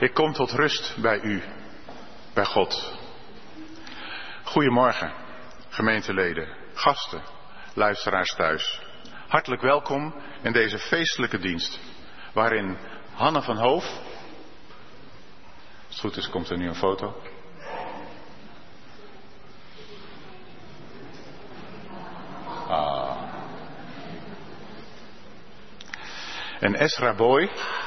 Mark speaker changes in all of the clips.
Speaker 1: Ik kom tot rust bij u, bij God. Goedemorgen, gemeenteleden, gasten, luisteraars thuis. Hartelijk welkom in deze feestelijke dienst, waarin Hanne van Hoof, als het goed is komt er nu een foto. En Esra Boy,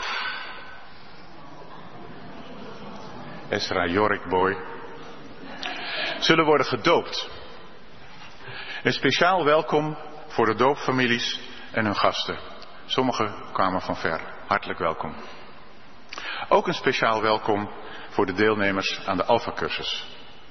Speaker 1: Esra Jorik Boy, zullen worden gedoopt. Een speciaal welkom voor de doopfamilies en hun gasten. Sommigen kwamen van ver. Hartelijk welkom. Ook een speciaal welkom voor de deelnemers aan de Alpha-cursus.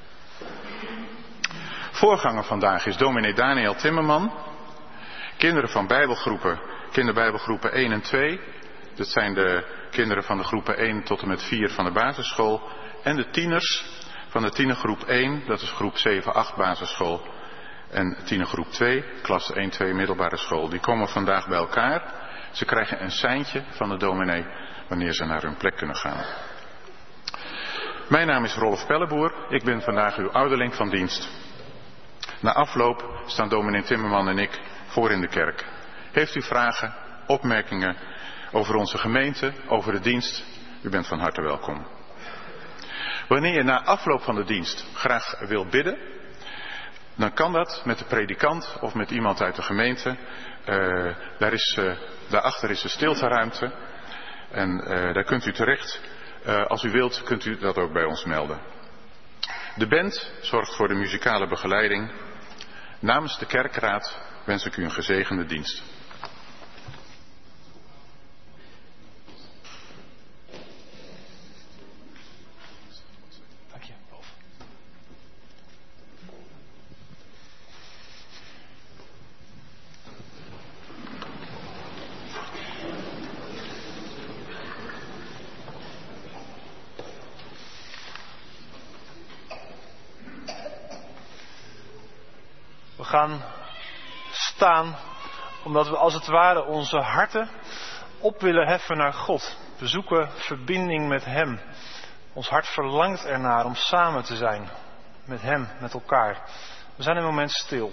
Speaker 1: Voorganger vandaag is dominee Daniel Timmerman. Kinderen van Bijbelgroepen, kinderbijbelgroepen 1 en 2. Dat zijn de kinderen van de groepen 1 tot en met 4 van de basisschool. En de tieners van de tienergroep 1, dat is groep 7-8 basisschool. En tienergroep 2, klas 1-2 middelbare school. Die komen vandaag bij elkaar. Ze krijgen een seintje van de dominee wanneer ze naar hun plek kunnen gaan. Mijn naam is Rolf Pelleboer. Ik ben vandaag uw ouderling van dienst. Na afloop staan dominee Timmerman en ik voor in de kerk. Heeft u vragen, opmerkingen over onze gemeente, over de dienst? U bent van harte welkom. Wanneer je na afloop van de dienst graag wil bidden, dan kan dat met de predikant of met iemand uit de gemeente. Daarachter is de stilteruimte en daar kunt u terecht. Als u wilt kunt u dat ook bij ons melden. De band zorgt voor de muzikale begeleiding. Namens de kerkraad wens ik u een gezegende dienst.
Speaker 2: We gaan staan omdat we als het ware onze harten op willen heffen naar God. We zoeken verbinding met Hem. Ons hart verlangt ernaar om samen te zijn met Hem, met elkaar. We zijn een moment stil.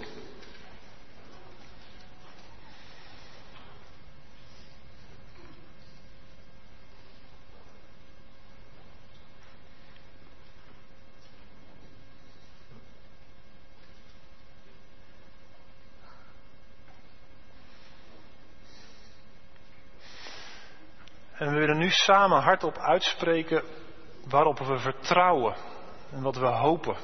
Speaker 2: En we willen nu samen hardop uitspreken waarop we vertrouwen en wat we hopen.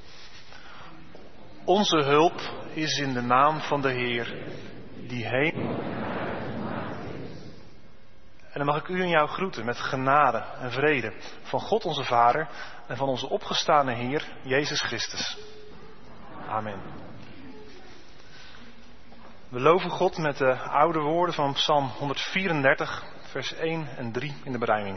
Speaker 2: Onze hulp is in de naam van de Heer, die heen. En dan mag ik u en jou groeten met genade en vrede van God onze Vader en van onze opgestane Heer, Jezus Christus. Amen. We loven God met de oude woorden van Psalm 134, vers 1 en 3 in de berijming.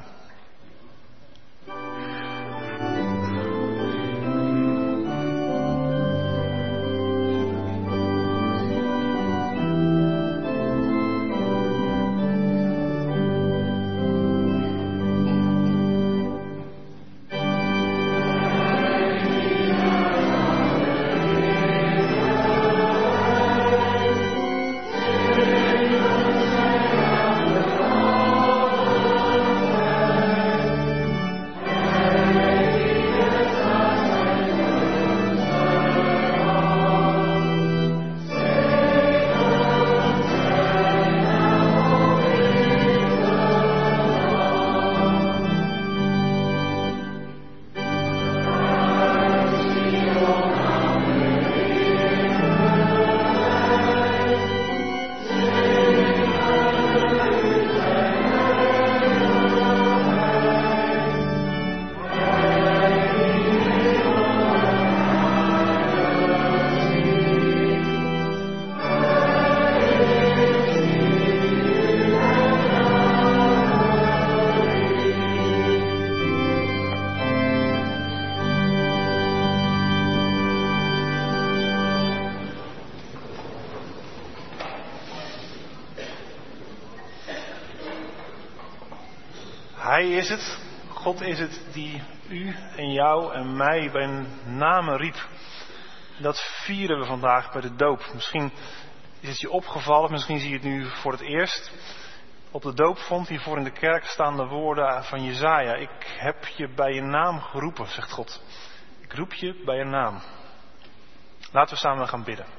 Speaker 2: Hij is het, God is het die u en jou en mij bij namen riep. Dat vieren we vandaag bij de doop. Misschien is het je opgevallen, misschien zie je het nu voor het eerst. Op de doopvond hiervoor in de kerk staan de woorden van Jesaja. Ik heb je bij je naam geroepen, zegt God. Ik roep je bij je naam. Laten we samen gaan bidden.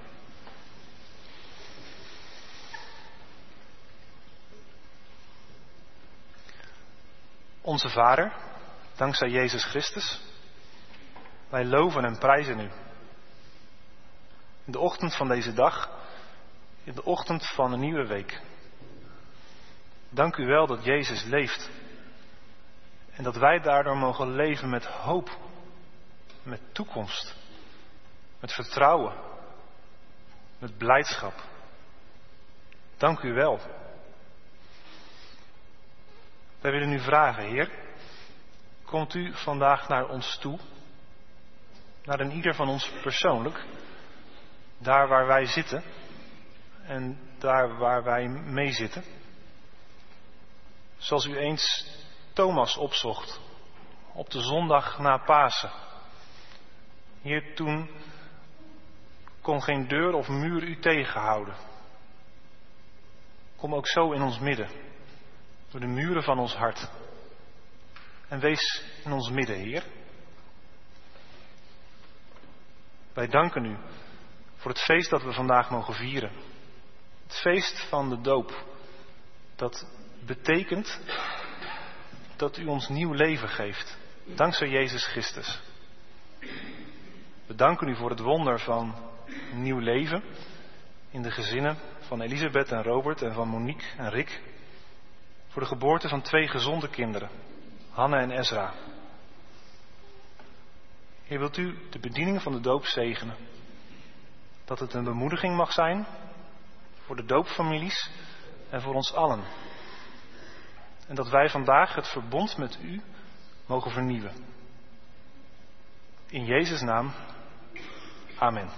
Speaker 2: Onze Vader, dankzij Jezus Christus, wij loven en prijzen u. In de ochtend van deze dag, in de ochtend van een nieuwe week. Dank u wel dat Jezus leeft. En dat wij daardoor mogen leven met hoop, met toekomst, met vertrouwen, met blijdschap. Dank u wel. Wij willen u vragen, Heer, komt u vandaag naar ons toe, naar een ieder van ons persoonlijk, daar waar wij zitten en daar waar wij mee zitten. Zoals u eens Thomas opzocht op de zondag na Pasen. Heer, toen kon geen deur of muur u tegenhouden. Kom ook zo in ons midden, door de muren van ons hart. En wees in ons midden, Heer. Wij danken u voor het feest dat we vandaag mogen vieren. Het feest van de doop. Dat betekent dat u ons nieuw leven geeft. Dankzij Jezus Christus. We danken u voor het wonder van nieuw leven. In de gezinnen van Elisabeth en Robert en van Monique en Rick. Voor de geboorte van 2 gezonde kinderen. Hanne en Ezra. Heer, wilt u de bediening van de doop zegenen? Dat het een bemoediging mag zijn voor de doopfamilies en voor ons allen. En dat wij vandaag het verbond met u mogen vernieuwen. In Jezus' naam. Amen.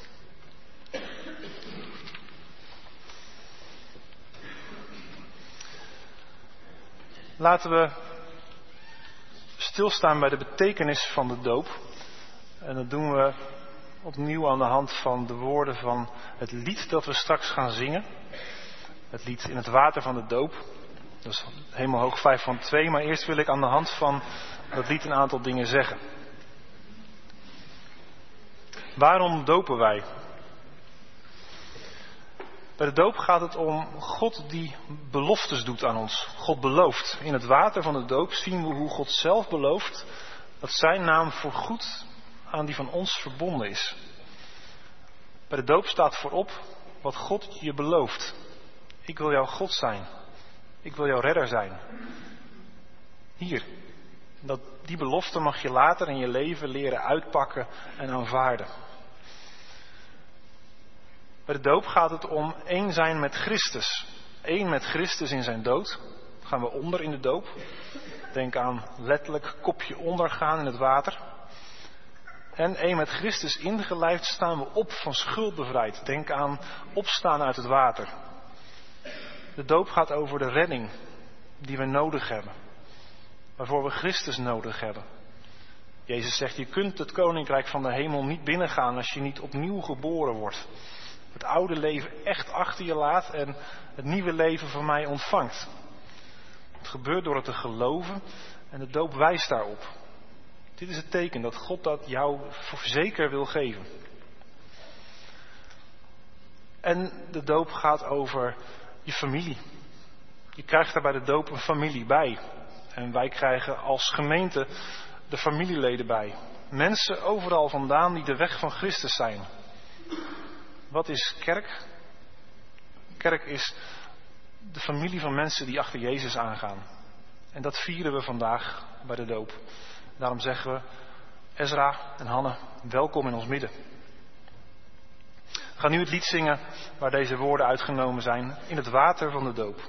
Speaker 2: Laten we stilstaan bij de betekenis van de doop. En dat doen we opnieuw aan de hand van de woorden van het lied dat we straks gaan zingen. Het lied In het water van de doop. Dat is Hemelhoog 5 van 2. Maar eerst wil ik aan de hand van dat lied een aantal dingen zeggen. Waarom dopen wij? Bij de doop gaat het om God die beloftes doet aan ons. God belooft. In het water van de doop zien we hoe God zelf belooft dat zijn naam voorgoed aan die van ons verbonden is. Bij de doop staat voorop wat God je belooft. Ik wil jouw God zijn. Ik wil jouw redder zijn. Hier. Die belofte mag je later in je leven leren uitpakken en aanvaarden. Bij de doop gaat het om één zijn met Christus. Eén met Christus in zijn dood. Dan gaan we onder in de doop. Denk aan letterlijk kopje ondergaan in het water. En één met Christus ingelijfd staan we op van schuld bevrijd. Denk aan opstaan uit het water. De doop gaat over de redding die we nodig hebben. Waarvoor we Christus nodig hebben. Jezus zegt, je kunt het koninkrijk van de hemel niet binnengaan als je niet opnieuw geboren wordt. Het oude leven echt achter je laat en het nieuwe leven van mij ontvangt. Het gebeurt door het te geloven en de doop wijst daarop. Dit is het teken dat God dat jou zeker wil geven. En de doop gaat over je familie. Je krijgt daar bij de doop een familie bij. En wij krijgen als gemeente de familieleden bij. Mensen overal vandaan die de weg van Christus zijn. Wat is kerk? Kerk is de familie van mensen die achter Jezus aangaan. En dat vieren we vandaag bij de doop. Daarom zeggen we, Ezra en Hanne, welkom in ons midden. We gaan nu het lied zingen waar deze woorden uitgenomen zijn, In het water van de doop.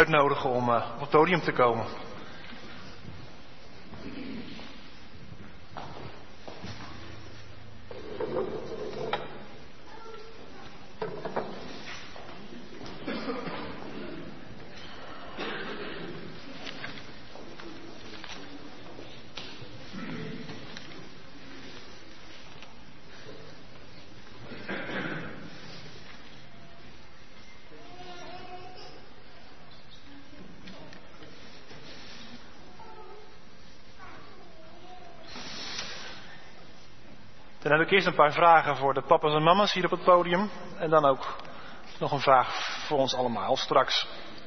Speaker 2: uitnodigen om op het podium te komen. Dan heb ik eerst een paar vragen voor de papa's en mama's hier op het podium. En dan ook nog een vraag voor ons allemaal straks.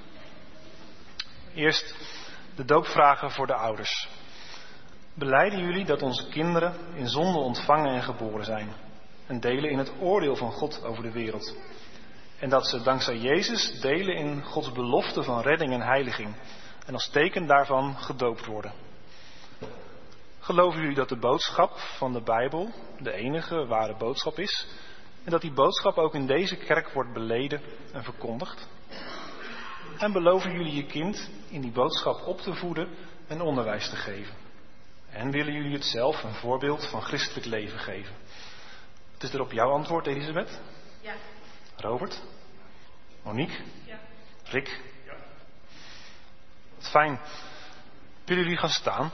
Speaker 2: Eerst de doopvragen voor de ouders. Belijden jullie dat onze kinderen in zonde ontvangen en geboren zijn? En delen in het oordeel van God over de wereld? En dat ze dankzij Jezus delen in Gods belofte van redding en heiliging. En als teken daarvan gedoopt worden. Geloven jullie dat de boodschap van de Bijbel de enige ware boodschap is? En dat die boodschap ook in deze kerk wordt beleden en verkondigd? En beloven jullie je kind in die boodschap op te voeden en onderwijs te geven? En willen jullie het zelf een voorbeeld van christelijk leven geven? Wat is er op jouw antwoord, Elisabeth?
Speaker 3: Ja.
Speaker 2: Robert? Monique?
Speaker 3: Ja.
Speaker 2: Rick? Ja. Wat fijn. Willen jullie gaan staan?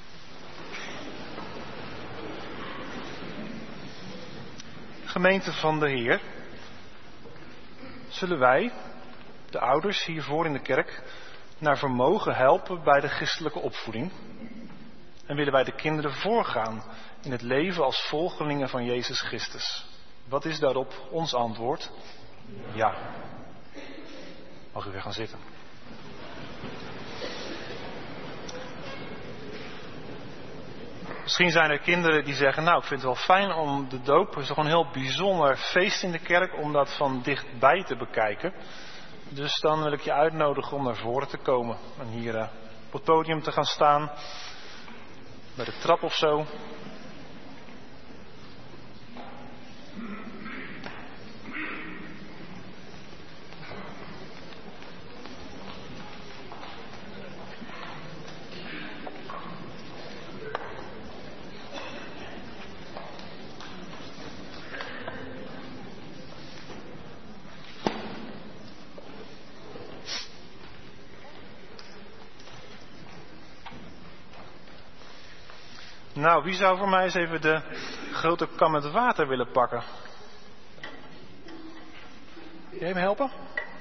Speaker 2: Gemeente van de Heer, zullen wij, de ouders hiervoor in de kerk, naar vermogen helpen bij de christelijke opvoeding? En willen wij de kinderen voorgaan in het leven als volgelingen van Jezus Christus? Wat is daarop ons antwoord? Ja. Mag u weer gaan zitten. Misschien zijn er kinderen die zeggen, nou ik vind het wel fijn om de doop, het is toch een heel bijzonder feest in de kerk om dat van dichtbij te bekijken. Dus dan wil ik je uitnodigen om naar voren te komen en hier op het podium te gaan staan, bij de trap of zo. Nou, wie zou voor mij eens even de grote kan met water willen pakken? Jij me helpen?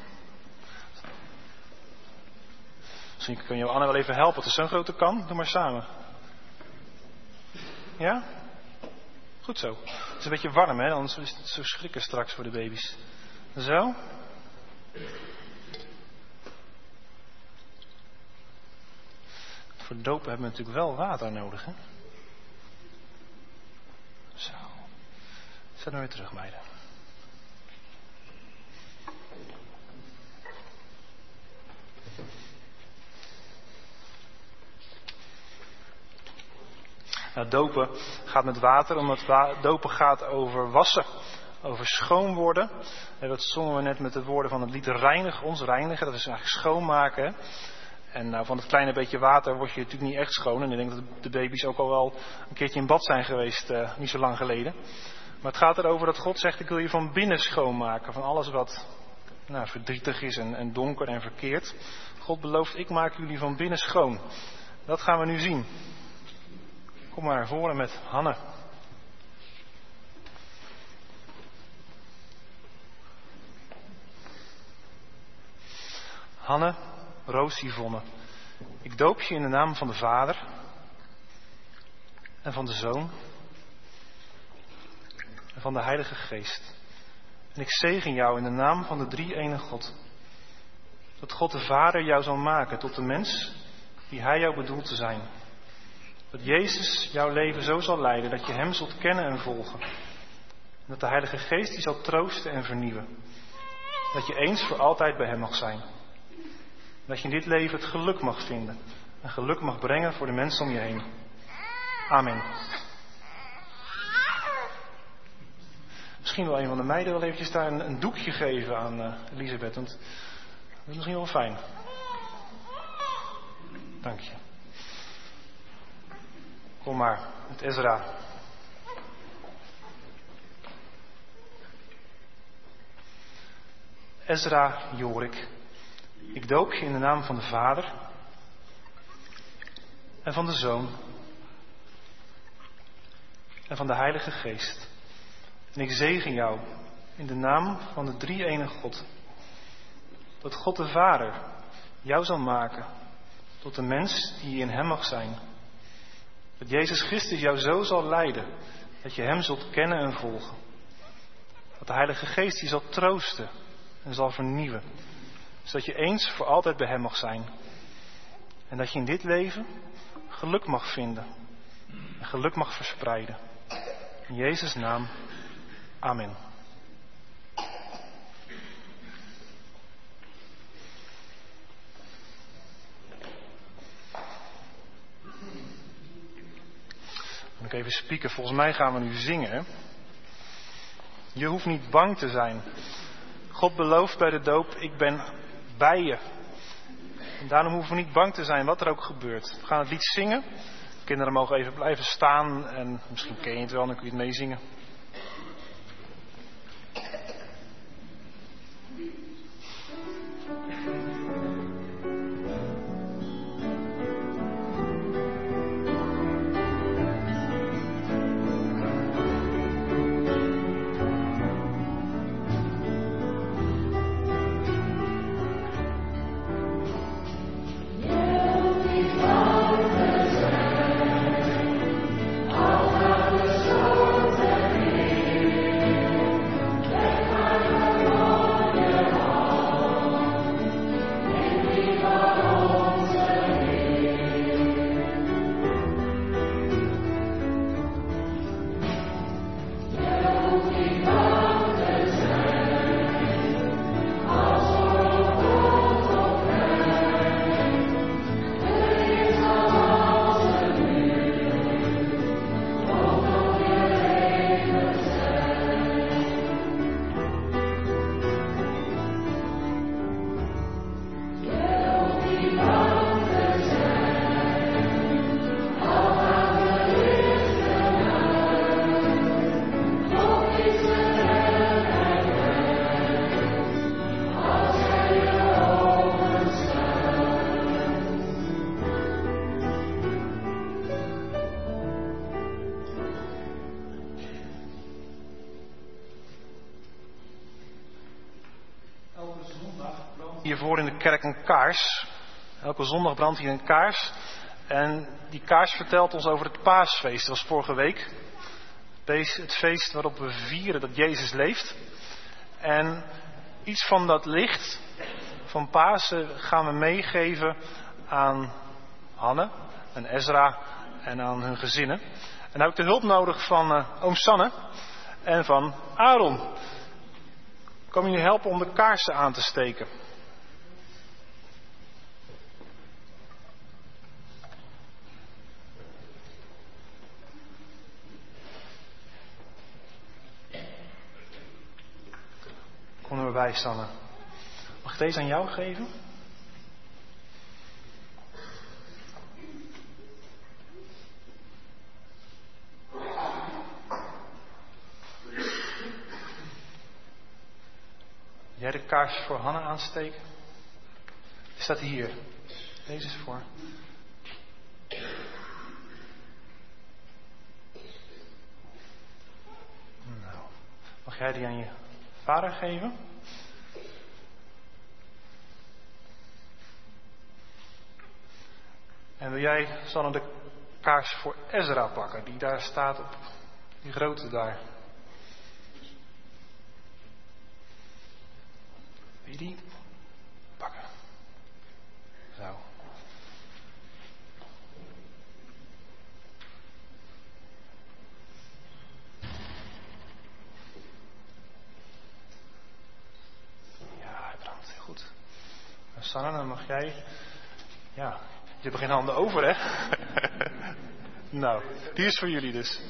Speaker 2: Misschien kun je Anne wel even helpen. Het is zo'n grote kan. Doe maar samen. Ja? Goed zo. Het is een beetje warm, hè? Anders is het zo schrikken straks voor de baby's. Zo. Voor dopen hebben we natuurlijk wel water nodig, hè? Zo. Zet nou weer terug, meiden. Nou, dopen gaat met water, omdat dopen gaat over wassen, over schoon worden. En dat zongen we net met de woorden van het lied reinigen, ons reinigen, dat is eigenlijk schoonmaken. En nou, van het kleine beetje water word je natuurlijk niet echt schoon. En ik denk dat de baby's ook al wel een keertje in bad zijn geweest, niet zo lang geleden. Maar het gaat erover dat God zegt, ik wil je van binnen schoonmaken, van alles wat verdrietig is en donker en verkeerd. God belooft, ik maak jullie van binnen schoon. Dat gaan we nu zien. Kom maar naar voren met Hanne. Hanne, Roos Yvonne, ik doop je in de naam van de Vader en van de Zoon en van de Heilige Geest. En ik zegen jou in de naam van de drie-ene God. Dat God de Vader jou zal maken tot de mens die Hij jou bedoelt te zijn. Dat Jezus jouw leven zo zal leiden dat je Hem zult kennen en volgen. En dat de Heilige Geest die zal troosten en vernieuwen. Dat je eens voor altijd bij Hem mag zijn. Dat je in dit leven het geluk mag vinden. En geluk mag brengen voor de mensen om je heen. Amen. Misschien wil een van de meiden wel eventjes daar een doekje geven aan Elisabeth. Want dat is misschien wel fijn. Dank je. Kom maar, met Ezra. Ezra Jorik, ik doop je in de naam van de Vader en van de Zoon en van de Heilige Geest. En ik zegen jou in de naam van de drie-enige God. Dat God de Vader jou zal maken tot de mens die je in hem mag zijn. Dat Jezus Christus jou zo zal leiden dat je hem zult kennen en volgen. Dat de Heilige Geest je zal troosten en zal vernieuwen. Zodat je eens voor altijd bij hem mag zijn. En dat je in dit leven geluk mag vinden. En geluk mag verspreiden. In Jezus' naam. Amen. Dan moet ik even spieken. Volgens mij gaan we nu zingen. Hè? Je hoeft niet bang te zijn. God belooft bij de doop, ik ben bij je. En daarom hoeven we niet bang te zijn wat er ook gebeurt. We gaan het lied zingen. De kinderen mogen even blijven staan. En misschien ken je het wel, dan kun je het meezingen. Hiervoor in de kerk een kaars. Elke zondag brandt hier een kaars. En die kaars vertelt ons over het paasfeest. Dat was vorige week. Het feest waarop we vieren dat Jezus leeft. En iets van dat licht van Pasen gaan we meegeven aan Hanne en Ezra en aan hun gezinnen. En dan heb ik de hulp nodig van oom Sanne en van Aaron. Kom jullie helpen om de kaarsen aan te steken? Kom er maar bij, Sanne. Mag ik deze aan jou geven? Jij de kaars voor Hanne aansteken? Die staat hier. Deze is voor. Nou, mag jij die aan je vader geven? En wil jij, Sanne, de kaars voor Ezra pakken, die daar staat op die grote daar? Wil je die pakken? Zo. Ja, hij brandt heel goed. En Sanne, dan mag jij... Ja, je hebt geen handen over, hè? Nou, die is voor jullie dus.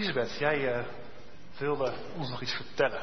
Speaker 2: Elisabeth, jij wilde ons nog iets vertellen.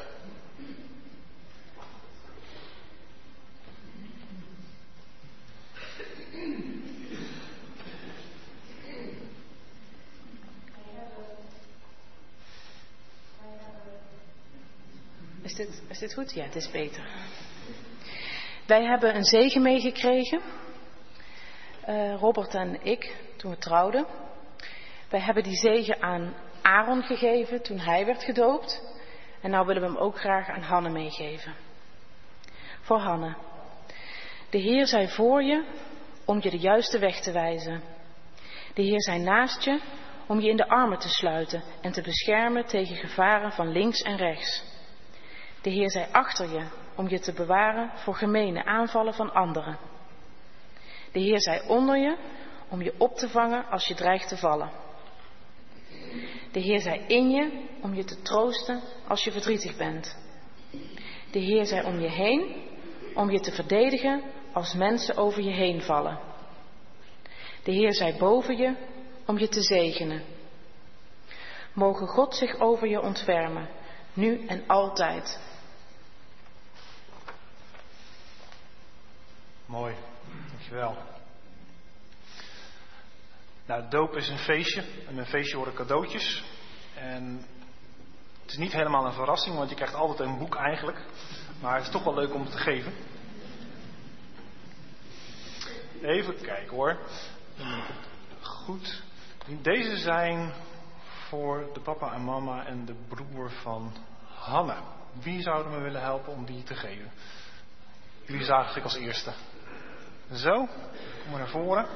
Speaker 3: Is dit goed? Ja, het is beter. Wij hebben een zegen meegekregen. Robert en ik, toen we trouwden. Wij hebben die zegen aan Aaron gegeven toen hij werd gedoopt. En nou willen we hem ook graag aan Hanne meegeven. Voor Hanne. De Heer zij voor je om je de juiste weg te wijzen. De Heer zij naast je om je in de armen te sluiten en te beschermen tegen gevaren van links en rechts. De Heer zij achter je om je te bewaren voor gemene aanvallen van anderen. De Heer zij onder je om je op te vangen als je dreigt te vallen. De Heer zij in je om je te troosten als je verdrietig bent. De Heer zij om je heen om je te verdedigen als mensen over je heen vallen. De Heer zij boven je om je te zegenen. Mogen God zich over je ontfermen, nu en altijd.
Speaker 2: Mooi, dankjewel. Nou, doop is een feestje. En een feestje worden cadeautjes. En het is niet helemaal een verrassing, want je krijgt altijd een boek eigenlijk. Maar het is toch wel leuk om het te geven. Even kijken hoor. Goed. Deze zijn voor de papa en mama en de broer van Hanne. Wie zouden me willen helpen om die te geven? Jullie zagen ik als eerste. Zo, kom maar naar voren.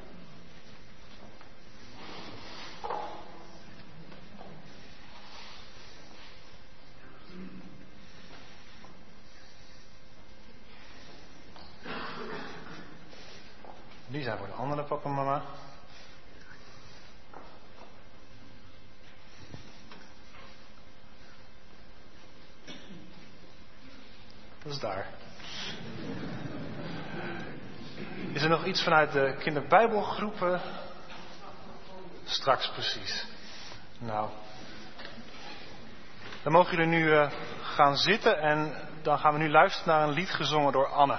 Speaker 2: Die zijn voor de andere papa en mama. Dat is daar. Is er nog iets vanuit de kinderbijbelgroepen? Straks precies. Nou. Dan mogen jullie nu gaan zitten en dan gaan we nu luisteren naar een lied gezongen door Anne.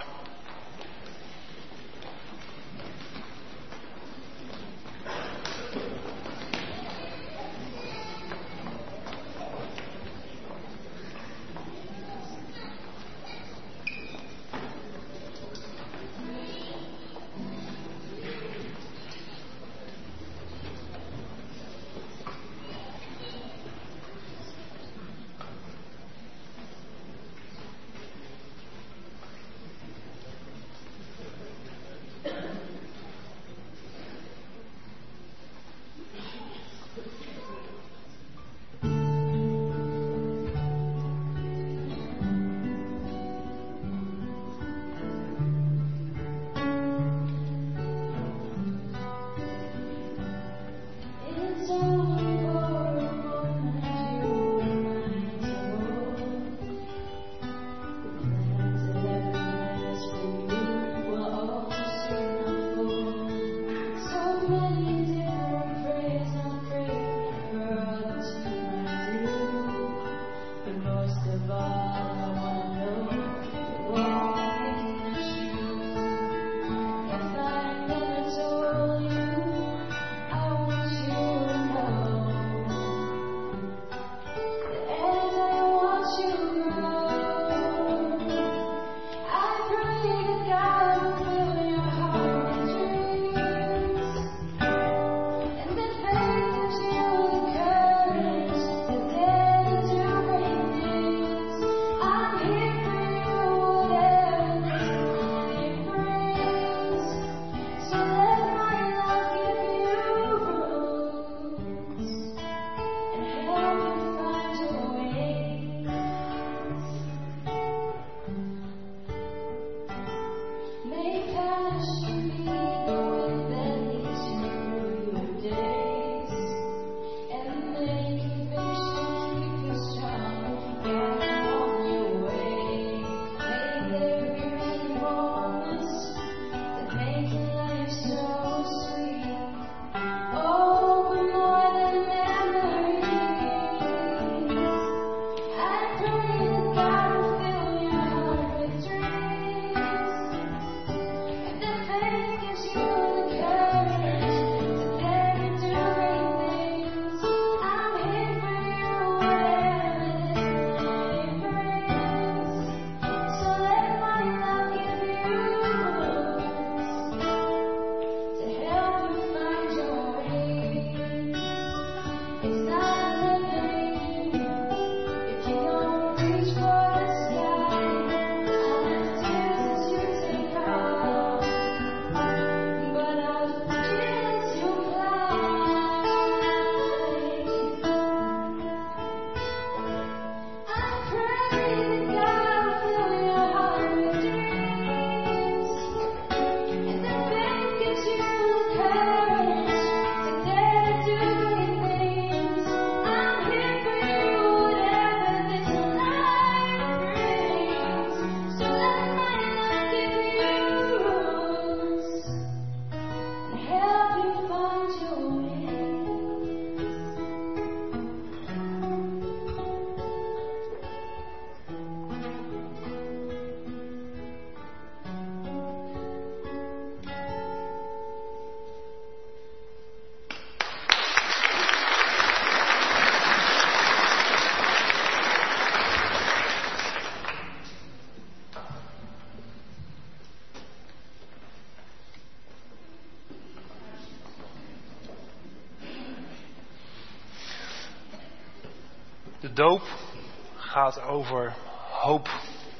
Speaker 2: De doop gaat over hoop.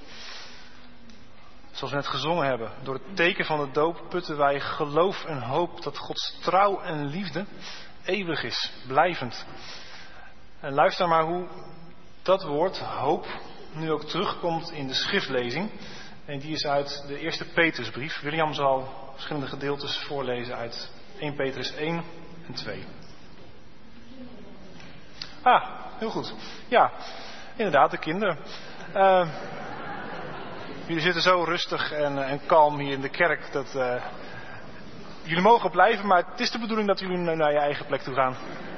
Speaker 2: Zoals we net gezongen hebben. Door het teken van de doop putten wij geloof en hoop dat Gods trouw en liefde eeuwig is, blijvend. En luister maar hoe dat woord, hoop, nu ook terugkomt in de schriftlezing. En die is uit de eerste Petrusbrief. William zal verschillende gedeeltes voorlezen uit 1 Petrus 1 en 2. Heel goed. Ja, inderdaad, de kinderen. Jullie zitten zo rustig en kalm hier in de kerk. Dat jullie mogen blijven, maar het is de bedoeling dat jullie naar je eigen plek toe gaan.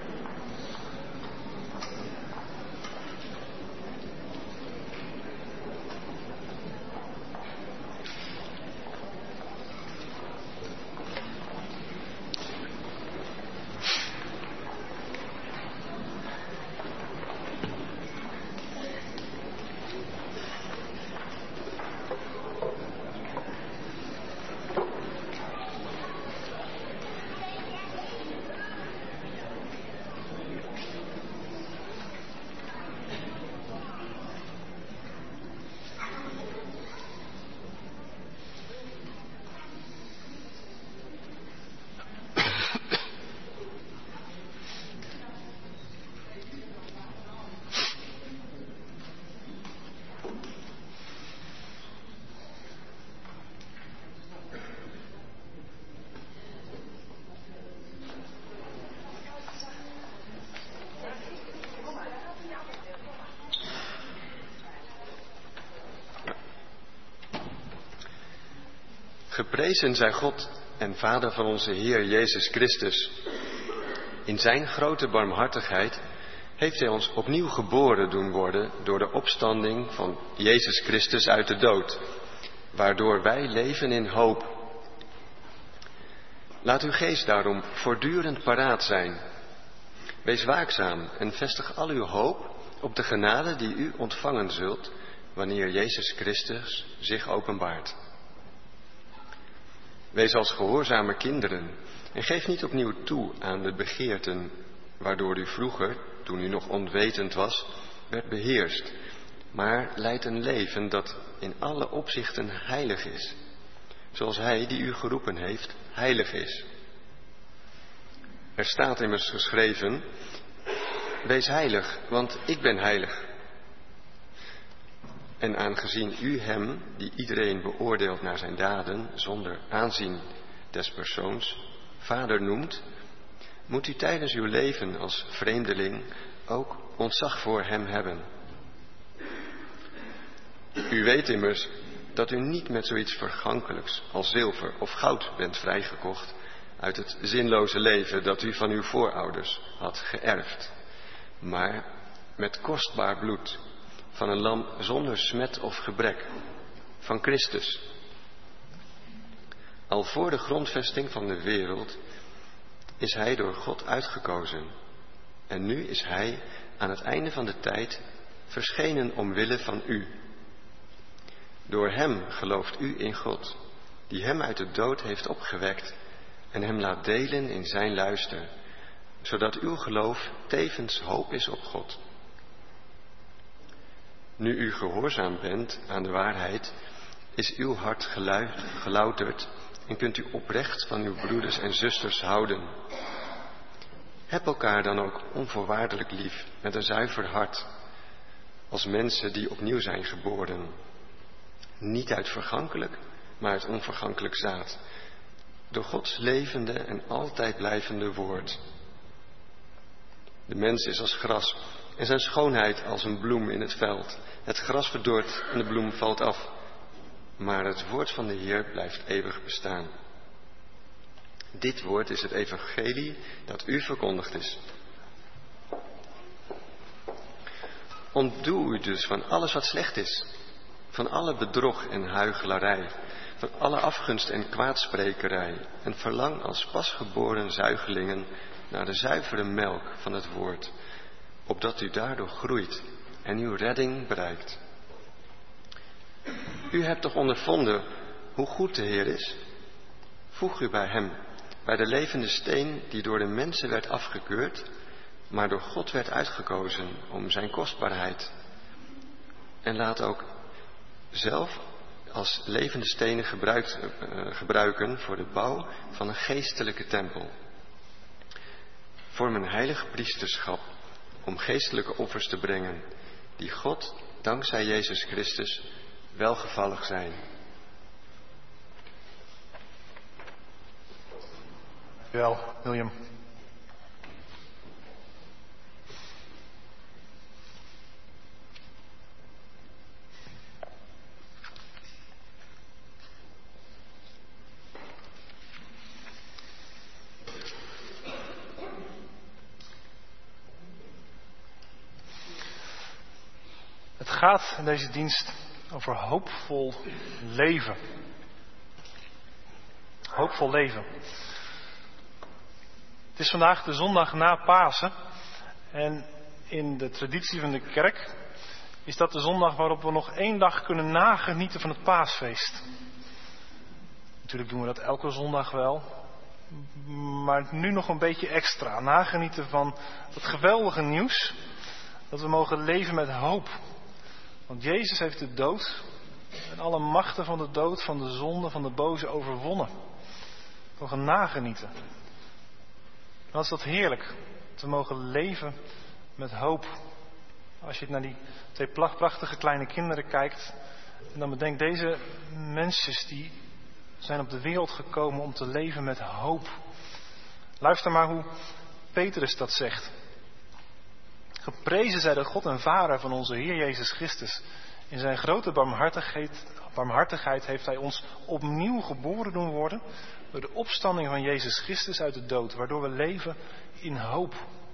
Speaker 4: Geprezen zij God en Vader van onze Heer Jezus Christus. In zijn grote barmhartigheid heeft hij ons opnieuw geboren doen worden door de opstanding van Jezus Christus uit de dood, waardoor wij leven in hoop. Laat uw geest daarom voortdurend paraat zijn. Wees waakzaam en vestig al uw hoop op de genade die u ontvangen zult wanneer Jezus Christus zich openbaart. Wees als gehoorzame kinderen en geef niet opnieuw toe aan de begeerten waardoor u vroeger, toen u nog onwetend was, werd beheerst, maar leid een leven dat in alle opzichten heilig is, zoals Hij die u geroepen heeft, heilig is. Er staat immers geschreven, wees heilig, want ik ben heilig. En aangezien u hem, die iedereen beoordeelt naar zijn daden, zonder aanzien des persoons, Vader noemt, moet u tijdens uw leven als vreemdeling ook ontzag voor hem hebben. U weet immers dat u niet met zoiets vergankelijks als zilver of goud bent vrijgekocht uit het zinloze leven dat u van uw voorouders had geërfd, maar met kostbaar bloed van een lam zonder smet of gebrek, van Christus. Al voor de grondvesting van de wereld is Hij door God uitgekozen. En nu is Hij aan het einde van de tijd verschenen omwille van u. Door Hem gelooft u in God, die Hem uit de dood heeft opgewekt en Hem laat delen in zijn luister, zodat uw geloof tevens hoop is op God. Nu u gehoorzaam bent aan de waarheid, is uw hart gelouterd en kunt u oprecht van uw broeders en zusters houden. Heb elkaar dan ook onvoorwaardelijk lief met een zuiver hart, als mensen die opnieuw zijn geboren. Niet uit vergankelijk, maar uit onvergankelijk zaad, door Gods levende en altijd blijvende woord. De mens is als gras en zijn schoonheid als een bloem in het veld. Het gras verdort en de bloem valt af, maar het woord van de Heer blijft eeuwig bestaan. Dit woord is het evangelie dat u verkondigd is. Ontdoe u dus van alles wat slecht is, van alle bedrog en huichelarij, van alle afgunst en kwaadsprekerij, en verlang als pasgeboren zuigelingen naar de zuivere melk van het woord, opdat u daardoor groeit en uw redding bereikt. U hebt toch ondervonden hoe goed de Heer is? Voeg u bij Hem, bij de levende steen die door de mensen werd afgekeurd, maar door God werd uitgekozen om zijn kostbaarheid. En laat ook zelf als levende stenen gebruiken voor de bouw van een geestelijke tempel. Vorm een heilig priesterschap om geestelijke offers te brengen, die God, dankzij Jezus Christus, welgevallig zijn.
Speaker 2: Dankjewel, William. Het gaat in deze dienst over hoopvol leven. Hoopvol leven. Het is vandaag de zondag na Pasen. En in de traditie van de kerk is dat de zondag waarop we nog 1 dag kunnen nagenieten van het paasfeest. Natuurlijk doen we dat elke zondag wel. Maar nu nog een beetje extra. Nagenieten van het geweldige nieuws. Dat we mogen leven met hoop. Want Jezus heeft de dood en alle machten van de dood, van de zonde, van de boze overwonnen. We mogen nagenieten. En wat is dat heerlijk. Dat we mogen leven met hoop. Als je naar die 2 prachtige kleine kinderen kijkt. En dan bedenkt, deze mensen die zijn op de wereld gekomen om te leven met hoop. Luister maar hoe Petrus dat zegt. Geprezen zij de God en Vader van onze Heer Jezus Christus. In zijn grote barmhartigheid heeft hij ons opnieuw geboren doen worden door de opstanding van Jezus Christus uit de dood, waardoor we leven in hoop.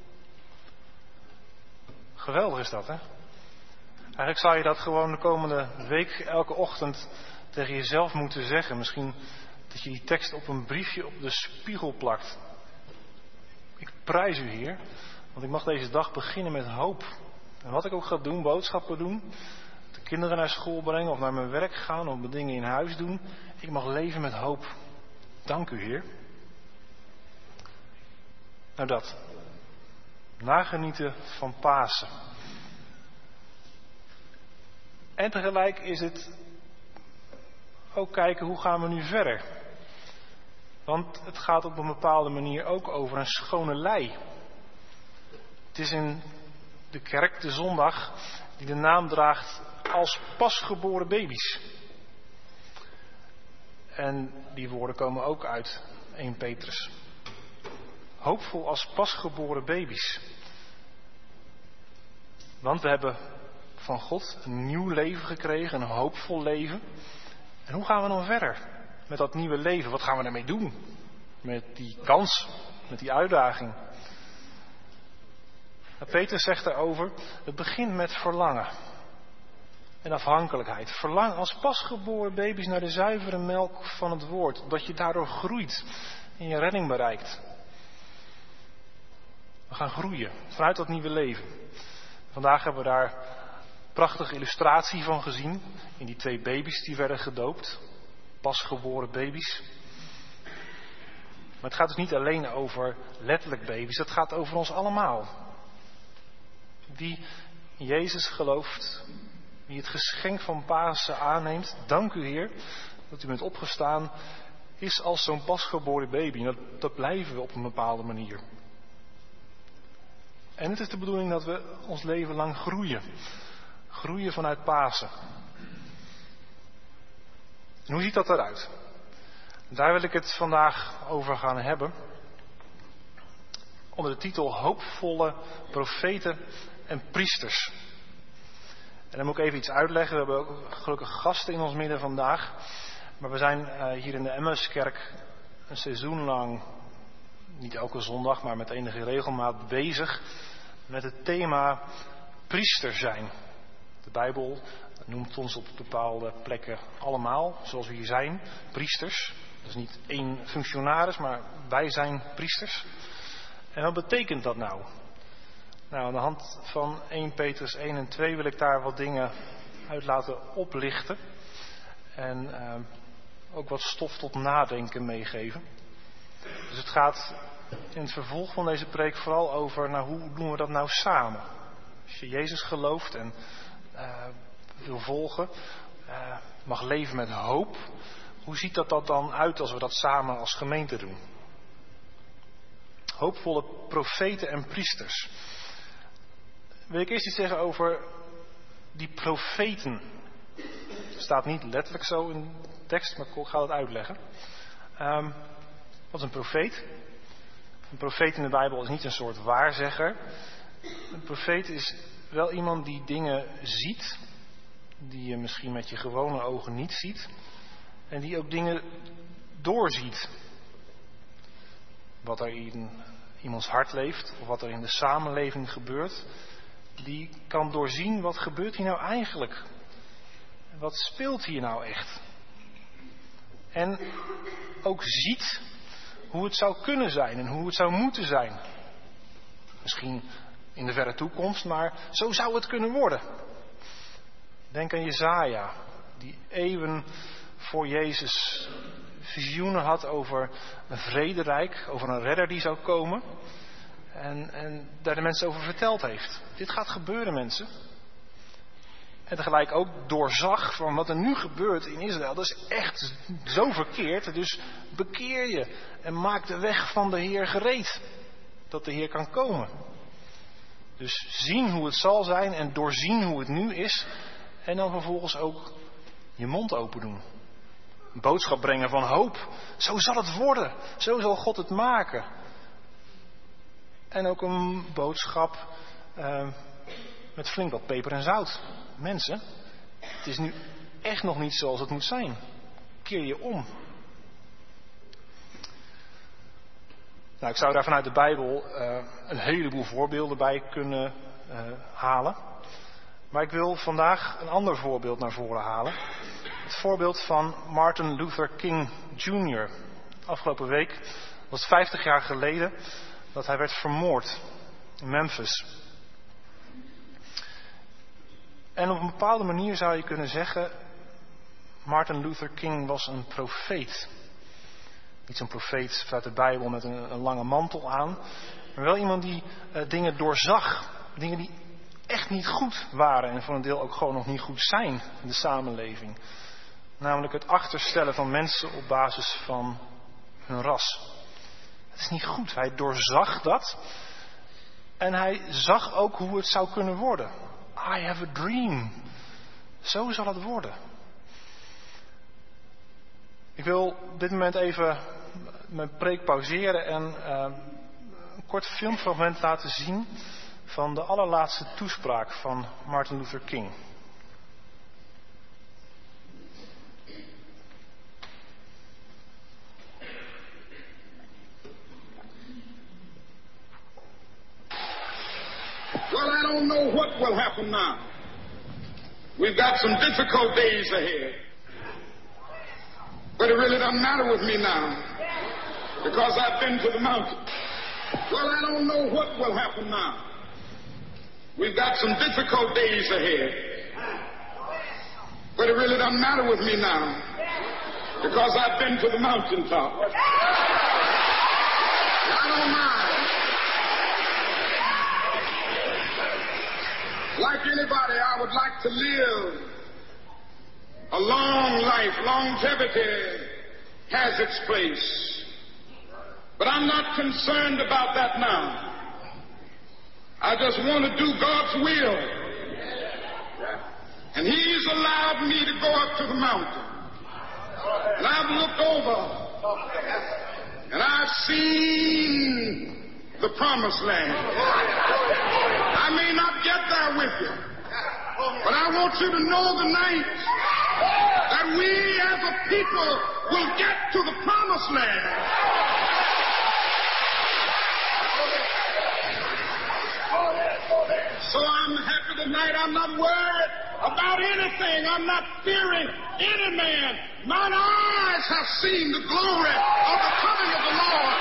Speaker 2: Geweldig is dat, hè? Eigenlijk zou je dat gewoon de komende week elke ochtend tegen jezelf moeten zeggen. Misschien dat je die tekst op een briefje op de spiegel plakt. Ik prijs u, Heer. Want ik mag deze dag beginnen met hoop. En wat ik ook ga doen, boodschappen doen, de kinderen naar school brengen of naar mijn werk gaan of mijn dingen in huis doen. Ik mag leven met hoop. Dank u, Heer. Nou dat. Nagenieten van Pasen. En tegelijk is het ook kijken hoe gaan we nu verder. Want het gaat op een bepaalde manier ook over een schone lei. Het is in de kerk de zondag die de naam draagt als pasgeboren baby's. En die woorden komen ook uit 1 Petrus. Hoopvol als pasgeboren baby's. Want we hebben van God een nieuw leven gekregen, een hoopvol leven. En hoe gaan we dan verder met dat nieuwe leven? Wat gaan we daarmee doen? Met die kans, met die uitdaging. Petrus zegt daarover, het begint met verlangen en afhankelijkheid. Verlang als pasgeboren baby's naar de zuivere melk van het woord. Dat je daardoor groeit en je redding bereikt. We gaan groeien vanuit dat nieuwe leven. Vandaag hebben we daar een prachtige illustratie van gezien. In die 2 baby's die werden gedoopt. Pasgeboren baby's. Maar het gaat dus niet alleen over letterlijk baby's. Het gaat over ons allemaal. Wie in Jezus gelooft, wie het geschenk van Pasen aanneemt, dank u Heer dat u bent opgestaan, is als zo'n pasgeboren baby. En dat blijven we op een bepaalde manier. En het is de bedoeling dat we ons leven lang groeien. Groeien vanuit Pasen. En hoe ziet dat eruit? Daar wil ik het vandaag over gaan hebben. Onder de titel Hoopvolle profeten en priesters. En dan moet ik even iets uitleggen. We hebben ook gelukkig gasten in ons midden vandaag. Maar we zijn hier in de Emmauskerk een seizoen lang, niet elke zondag, maar met enige regelmaat bezig met het thema priester zijn. De Bijbel noemt ons op bepaalde plekken allemaal, zoals we hier zijn, priesters. Dus niet 1 functionaris, maar wij zijn priesters. En wat betekent dat nou? Nou, aan de hand van 1 Petrus 1 en 2 wil ik daar wat dingen uit laten oplichten. En ook wat stof tot nadenken meegeven. Dus het gaat in het vervolg van deze preek vooral over, hoe doen we dat nou samen? Als je Jezus gelooft en wil volgen, mag leven met hoop. Hoe ziet dat dan uit als we dat samen als gemeente doen? Hoopvolle profeten en priesters. Wil ik eerst iets zeggen over die profeten. Het staat niet letterlijk zo in de tekst, maar ik ga het uitleggen. Wat is een profeet? Een profeet in de Bijbel is niet een soort waarzegger. Een profeet is wel iemand die dingen ziet, die je misschien met je gewone ogen niet ziet. En die ook dingen doorziet. Wat er in iemands hart leeft, of wat er in de samenleving gebeurt. Die kan doorzien, wat gebeurt hier nou eigenlijk? Wat speelt hier nou echt? En ook ziet hoe het zou kunnen zijn en hoe het zou moeten zijn. Misschien in de verre toekomst, maar zo zou het kunnen worden. Denk aan Jesaja, die eeuwen voor Jezus visioenen had over een vrederijk, over een redder die zou komen. En daar de mensen over verteld heeft. Dit gaat gebeuren, mensen. En tegelijk ook doorzag van wat er nu gebeurt in Israël. Dat is echt zo verkeerd. Dus bekeer je en maak de weg van de Heer gereed. Dat de Heer kan komen. Dus zien hoe het zal zijn en doorzien hoe het nu is. En dan vervolgens ook je mond open doen. Een boodschap brengen van hoop. Zo zal het worden. Zo zal God het maken. En ook een boodschap met flink wat peper en zout. Mensen, het is nu echt nog niet zoals het moet zijn. Keer je om. Nou, ik zou daar vanuit de Bijbel een heleboel voorbeelden bij kunnen halen. Maar ik wil vandaag een ander voorbeeld naar voren halen. Het voorbeeld van Martin Luther King Jr. Afgelopen week was het 50 jaar geleden dat hij werd vermoord in Memphis. En op een bepaalde manier zou je kunnen zeggen, Martin Luther King was een profeet. Niet zo'n profeet vanuit de Bijbel met een lange mantel aan, maar wel iemand die dingen doorzag. Dingen die echt niet goed waren en voor een deel ook gewoon nog niet goed zijn in de samenleving. Namelijk het achterstellen van mensen op basis van hun ras. Het is niet goed. Hij doorzag dat. En hij zag ook hoe het zou kunnen worden. I have a dream. Zo zal het worden. Ik wil op dit moment even mijn preek pauzeren en een kort filmfragment laten zien van de allerlaatste toespraak van Martin Luther King.
Speaker 5: Well, I don't know what will happen now. We've got some difficult days ahead. But it really doesn't matter with me now, because I've been to the mountain. Well, I don't know what will happen now. We've got some difficult days ahead. But it really doesn't matter with me now, because I've been to the mountaintop. I don't mind. Like anybody, I would like to live a long life. Longevity has its place. But I'm not concerned about that now. I just want to do God's will. And He's allowed me to go up to the mountain. And I've looked over and I've seen the promised land. I may not get there with you, but I want you to know tonight that we as a people will get to the promised land. So I'm happy tonight. I'm not worried about anything. I'm not fearing any man. Mine eyes have seen the glory of the coming of the Lord.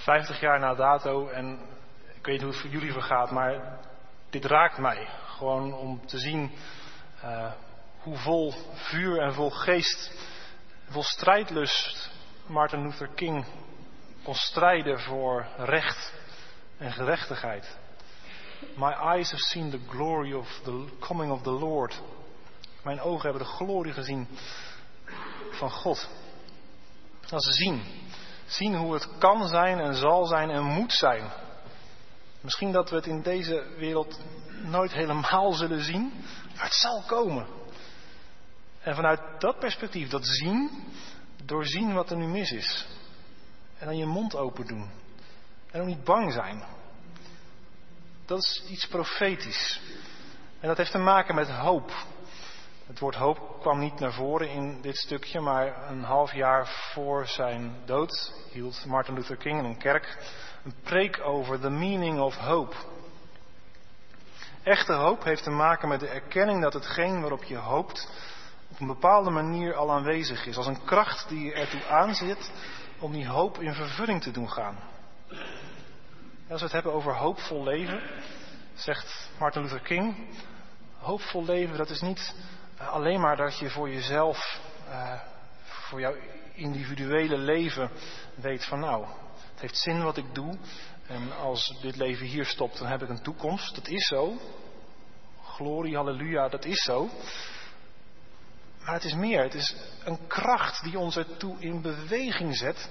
Speaker 2: 50 jaar na dato, en ik weet niet hoe het voor jullie vergaat, maar dit raakt mij. Gewoon om te zien hoe vol vuur en vol geest, vol strijdlust Martin Luther King kon strijden voor recht en gerechtigheid. My eyes have seen the glory of the coming of the Lord. Mijn ogen hebben de glorie gezien van God. Dat is zien. Zien hoe het kan zijn en zal zijn en moet zijn. Misschien dat we het in deze wereld nooit helemaal zullen zien, maar het zal komen. En vanuit dat perspectief, dat zien, doorzien wat er nu mis is. En dan je mond open doen. En ook niet bang zijn. Dat is iets profetisch. En dat heeft te maken met hoop. Het woord hoop kwam niet naar voren in dit stukje, maar een half jaar voor zijn dood hield Martin Luther King in een kerk een preek over the meaning of hope. Echte hoop heeft te maken met de erkenning dat hetgeen waarop je hoopt op een bepaalde manier al aanwezig is. Als een kracht die je ertoe aanzet om die hoop in vervulling te doen gaan. Als we het hebben over hoopvol leven, zegt Martin Luther King, hoopvol leven, dat is niet alleen maar dat je voor jezelf, voor jouw individuele leven weet van nou, het heeft zin wat ik doe. En als dit leven hier stopt, dan heb ik een toekomst. Dat is zo. Glorie, halleluja, dat is zo. Maar het is meer. Het is een kracht die ons ertoe in beweging zet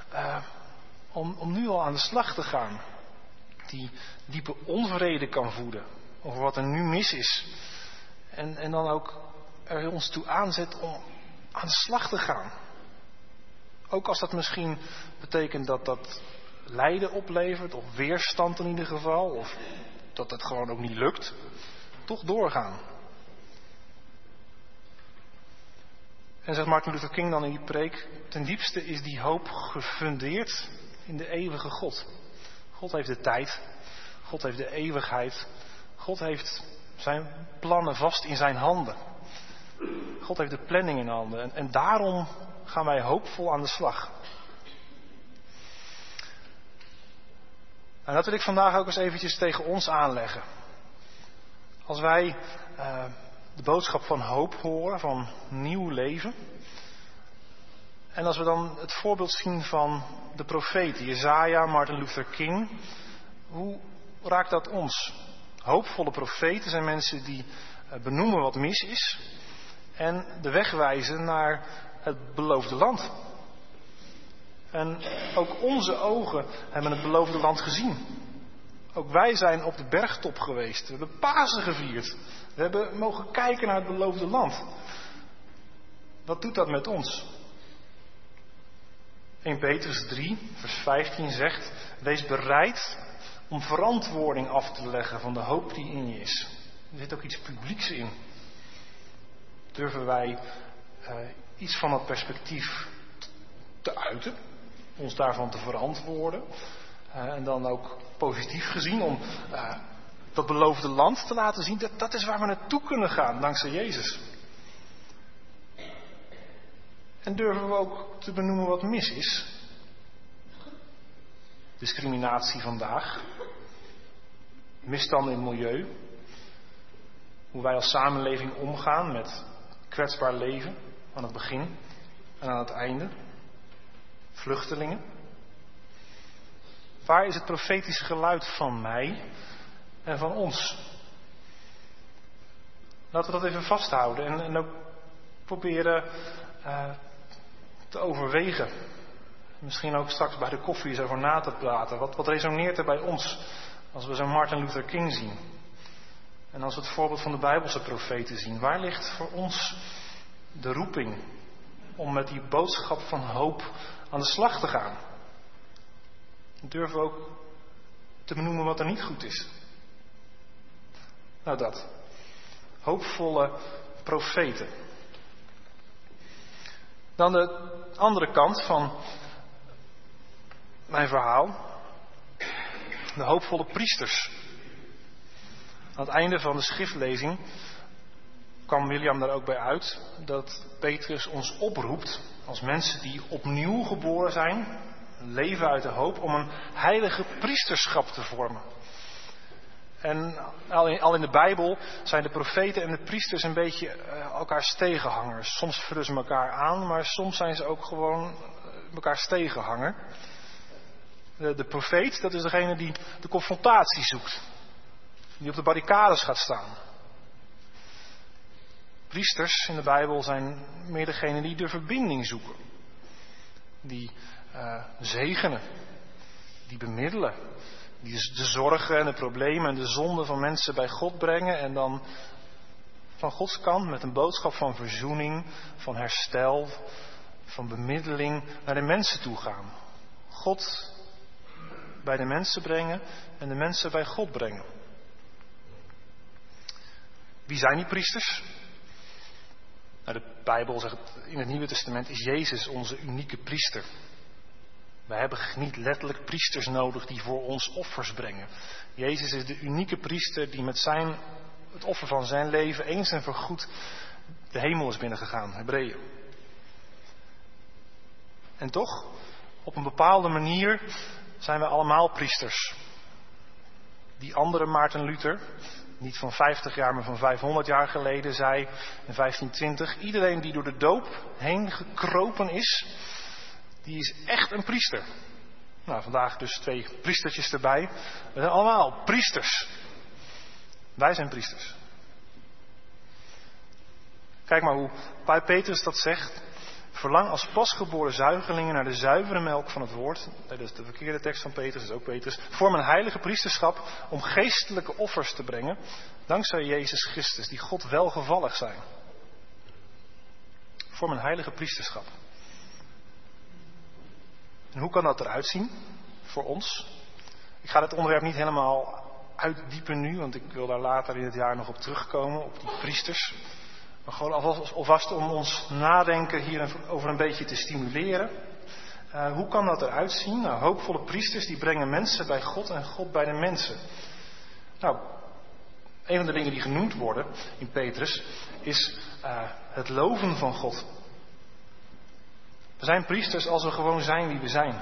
Speaker 2: om nu al aan de slag te gaan. Die diepe onvrede kan voeden over wat er nu mis is. En dan ook er ons toe aanzet om aan de slag te gaan. Ook als dat misschien betekent dat dat lijden oplevert, of weerstand in ieder geval, of dat het gewoon ook niet lukt. Toch doorgaan. En zegt Martin Luther King dan in die preek, ten diepste is die hoop gefundeerd in de eeuwige God. God heeft de tijd, God heeft de eeuwigheid, God heeft zijn plannen vast in zijn handen. God heeft de planning in handen en daarom gaan wij hoopvol aan de slag. En dat wil ik vandaag ook eens eventjes tegen ons aanleggen. Als wij de boodschap van hoop horen, van nieuw leven. En als we dan het voorbeeld zien van de profeten, Jesaja, Martin Luther King. Hoe raakt dat ons? Hoopvolle profeten zijn mensen die benoemen wat mis is. En de weg wijzen naar het beloofde land. En ook onze ogen hebben het beloofde land gezien. Ook wij zijn op de bergtop geweest. We hebben Pasen gevierd. We hebben mogen kijken naar het beloofde land. Wat doet dat met ons? 1 Petrus 3, vers 15 zegt: wees bereid om verantwoording af te leggen van de hoop die in je is. Er zit ook iets publieks in. Durven wij iets van dat perspectief te uiten? Ons daarvan te verantwoorden? En dan ook positief gezien om dat beloofde land te laten zien. Dat is waar we naartoe kunnen gaan dankzij Jezus. En durven we ook te benoemen wat mis is? Discriminatie vandaag. Misstanden in het milieu. Hoe wij als samenleving omgaan met kwetsbaar leven aan het begin en aan het einde. Vluchtelingen. Waar is het profetische geluid van mij en van ons? Laten we dat even vasthouden en ook proberen te overwegen. Misschien ook straks bij de koffie eens over na te praten. Wat resoneert er bij ons als we zo'n Martin Luther King zien? En als we het voorbeeld van de Bijbelse profeten zien. Waar ligt voor ons de roeping om met die boodschap van hoop aan de slag te gaan? Durven we ook te benoemen wat er niet goed is? Nou dat. Hoopvolle profeten. Dan de andere kant van mijn verhaal. De hoopvolle priesters. Aan het einde van de schriftlezing kwam William daar ook bij uit dat Petrus ons oproept als mensen die opnieuw geboren zijn, een leven uit de hoop, om een heilige priesterschap te vormen. En al in de Bijbel zijn de profeten en de priesters een beetje elkaars tegenhangers. Soms vullen ze elkaar aan, maar soms zijn ze ook gewoon elkaars tegenhanger. De profeet, dat is degene die de confrontatie zoekt. Die op de barricades gaat staan. Priesters in de Bijbel zijn meer degene die de verbinding zoeken. Die zegenen. Die bemiddelen. Die de zorgen en de problemen en de zonden van mensen bij God brengen. En dan van Gods kant met een boodschap van verzoening, van herstel, van bemiddeling naar de mensen toe gaan. God bij de mensen brengen en de mensen bij God brengen. Wie zijn die priesters? Nou, de Bijbel zegt in het Nieuwe Testament is Jezus onze unieke priester. Wij hebben niet letterlijk priesters nodig die voor ons offers brengen. Jezus is de unieke priester die met het offer van zijn leven eens en voorgoed de hemel is binnengegaan. Hebreeën. En toch, op een bepaalde manier zijn we allemaal priesters. Die andere Maarten Luther, niet van 50 jaar, maar van 500 jaar geleden, zei in 1520... iedereen die door de doop heen gekropen is, die is echt een priester. Nou, vandaag dus 2 priestertjes erbij. We zijn allemaal priesters. Wij zijn priesters. Kijk maar hoe Petrus dat zegt. Verlang als pasgeboren zuigelingen naar de zuivere melk van het woord. Dat is de verkeerde tekst van Petrus, dat is ook Petrus. Vorm een heilige priesterschap om geestelijke offers te brengen. Dankzij Jezus Christus, die God welgevallig zijn. Vorm een heilige priesterschap. En hoe kan dat eruit zien voor ons? Ik ga dit onderwerp niet helemaal uitdiepen nu, want ik wil daar later in het jaar nog op terugkomen, op die priesters. Maar gewoon alvast om ons nadenken hierover een beetje te stimuleren. Hoe kan dat eruit zien? Nou, hoopvolle priesters die brengen mensen bij God en God bij de mensen. Nou, een van de dingen die genoemd worden in Petrus is het loven van God. We zijn priesters als we gewoon zijn wie we zijn.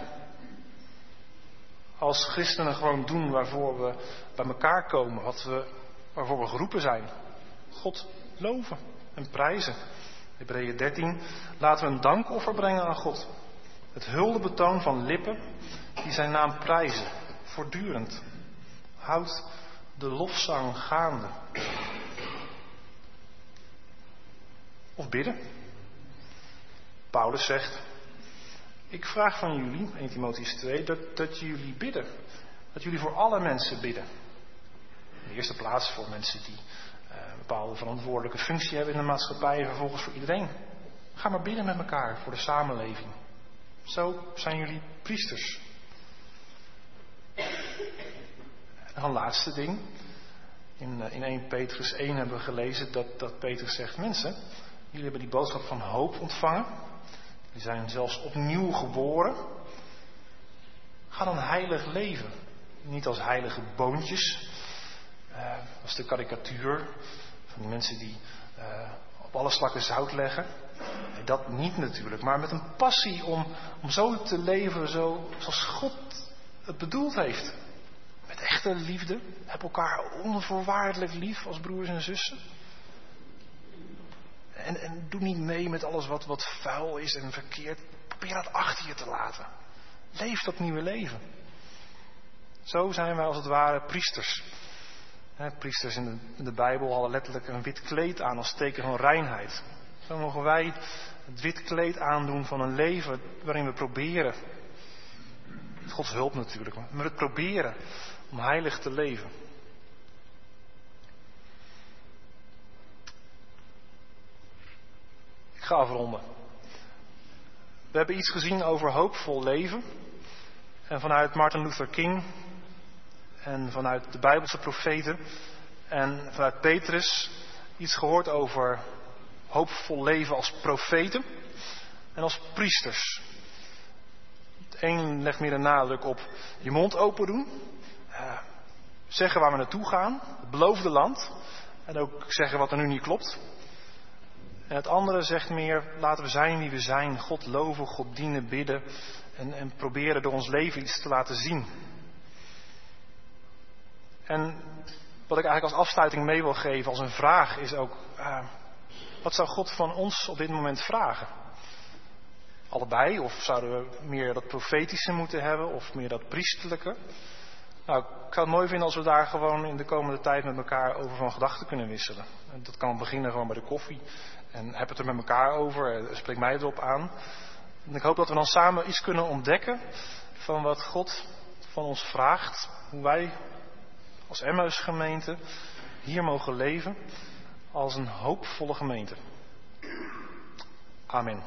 Speaker 2: Als christenen gewoon doen waarvoor we bij elkaar komen, waarvoor we geroepen zijn. God loven en prijzen. Hebreeën 13. Laten we een dankoffer brengen aan God. Het huldebetoon van lippen die zijn naam prijzen. Voortdurend. Houd de lofzang gaande. Of bidden. Paulus zegt: ik vraag van jullie, 1 Timotheüs 2, dat jullie bidden. Dat jullie voor alle mensen bidden. In de eerste plaats voor mensen die een bepaalde verantwoordelijke functie hebben in de maatschappij en vervolgens voor iedereen. Ga maar bidden met elkaar voor de samenleving. Zo zijn jullie priesters. En dan laatste ding. In 1 Petrus 1 hebben we gelezen dat Petrus zegt: mensen, jullie hebben die boodschap van hoop ontvangen. Die zijn zelfs opnieuw geboren. Ga dan heilig leven. Niet als heilige boontjes. Dat is de karikatuur van die mensen die op alle slakken zout leggen. Nee, dat niet natuurlijk. Maar met een passie om zo te leven zoals God het bedoeld heeft. Met echte liefde. Heb elkaar onvoorwaardelijk lief als broers en zussen. En doe niet mee met alles wat vuil is en verkeerd. Probeer dat achter je te laten. Leef dat nieuwe leven. Zo zijn wij als het ware priesters. Priesters in de Bijbel hadden letterlijk een wit kleed aan als teken van reinheid. Zo mogen wij het wit kleed aandoen van een leven waarin we proberen, met Gods hulp natuurlijk, maar het proberen om heilig te leven. Ik ga afronden. We hebben iets gezien over hoopvol leven. En vanuit Martin Luther King en vanuit de Bijbelse profeten en vanuit Petrus iets gehoord over hoopvol leven als profeten en als priesters. Het een legt meer de nadruk op je mond open doen, zeggen waar we naartoe gaan, het beloofde land en ook zeggen wat er nu niet klopt. En het andere zegt meer, laten we zijn wie we zijn. God loven, God dienen, bidden. En proberen door ons leven iets te laten zien. En wat ik eigenlijk als afsluiting mee wil geven, als een vraag, is ook... wat zou God van ons op dit moment vragen? Allebei? Of zouden we meer dat profetische moeten hebben? Of meer dat priesterlijke? Nou, ik zou het mooi vinden als we daar gewoon in de komende tijd met elkaar over van gedachten kunnen wisselen. En dat kan beginnen gewoon bij de koffie. En heb het er met elkaar over. Spreek mij erop aan. En ik hoop dat we dan samen iets kunnen ontdekken van wat God van ons vraagt. Hoe wij als Emmausgemeente hier mogen leven als een hoopvolle gemeente. Amen.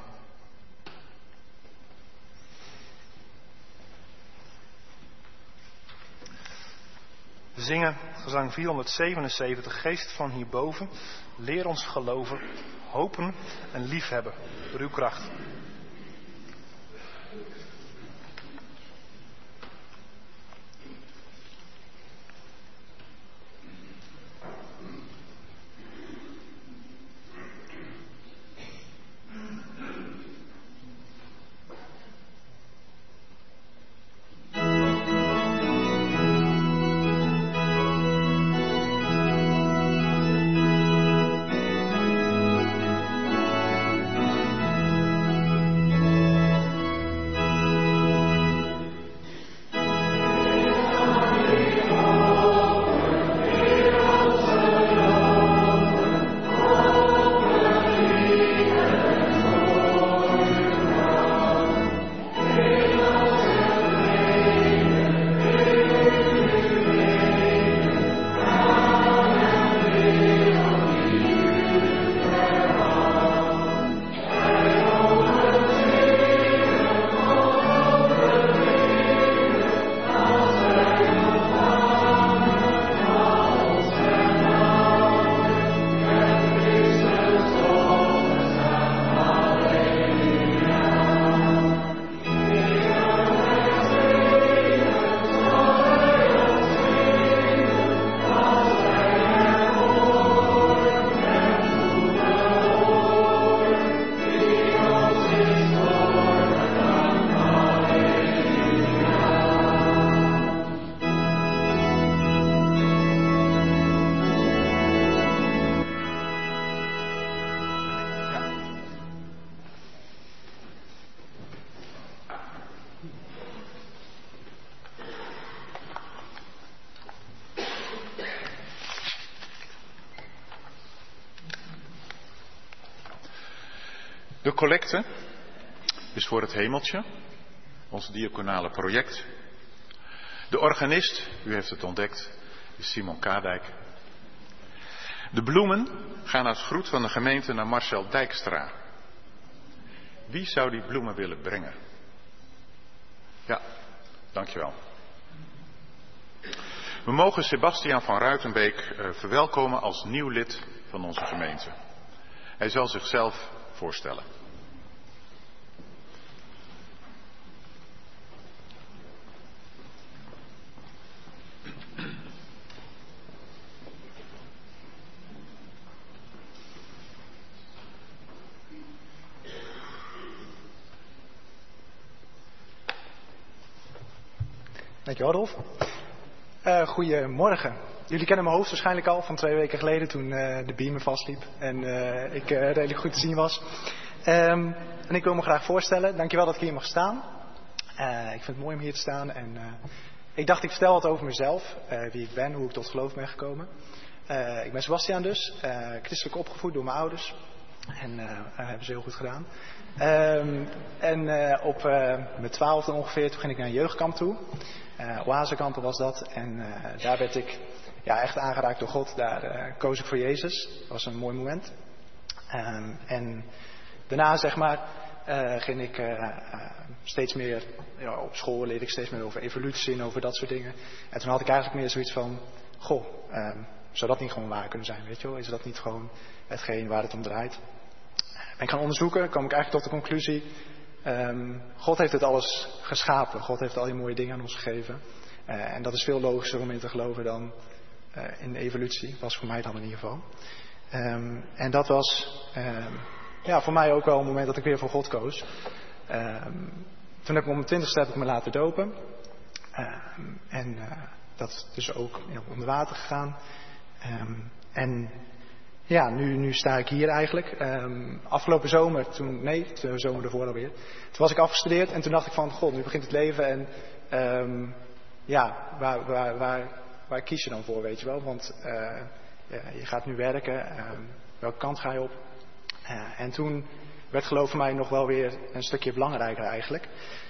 Speaker 2: We zingen gezang 477, Geest van hierboven, leer ons geloven, hopen en liefhebben door uw kracht.
Speaker 1: De collecte is voor het Hemeltje, ons diaconale project. De organist, u heeft het ontdekt, is Simon Kadijk. De bloemen gaan als groet van de gemeente naar Marcel Dijkstra. Wie zou die bloemen willen brengen? Ja, dankjewel. We mogen Sebastiaan van Ruitenbeek verwelkomen als nieuw lid van onze gemeente. Hij zal zichzelf voorstellen.
Speaker 6: Dankjewel, Rolf. Goedemorgen. Jullie kennen mijn hoofd waarschijnlijk al van 2 weken geleden toen de beamer vastliep en ik redelijk goed te zien was. En ik wil me graag voorstellen. Dankjewel dat ik hier mag staan. Ik vind het mooi om hier te staan en ik dacht ik vertel wat over mezelf, wie ik ben, hoe ik tot geloof ben gekomen. Ik ben Sebastiaan dus, christelijk opgevoed door mijn ouders en hebben ze heel goed gedaan. Op mijn 12e ongeveer, toen ging ik naar een jeugdkamp toe. Oasekampen was dat. En daar werd ik echt aangeraakt door God. Daar koos ik voor Jezus. Dat was een mooi moment. En daarna ging ik steeds meer... op school leerde ik steeds meer over evolutie en over dat soort dingen. En toen had ik eigenlijk meer zoiets van... zou dat niet gewoon waar kunnen zijn, weet je wel? Is dat niet gewoon hetgeen waar het om draait? Ben ik gaan onderzoeken, kwam ik eigenlijk tot de conclusie... God heeft het alles geschapen. God heeft al die mooie dingen aan ons gegeven. En dat is veel logischer om in te geloven dan in de evolutie. Was voor mij dan in ieder geval. En dat was voor mij ook wel een moment dat ik weer voor God koos. Toen heb ik op mijn 20ste me laten dopen. Dat is dus ook onder water gegaan. Nu sta ik hier eigenlijk. Afgelopen zomer, de zomer ervoor alweer. Toen was ik afgestudeerd en toen dacht ik van, God, nu begint het leven en waar kies je dan voor, weet je wel? Want je gaat nu werken, welke kant ga je op? En toen werd geloof voor mij nog wel weer een stukje belangrijker eigenlijk.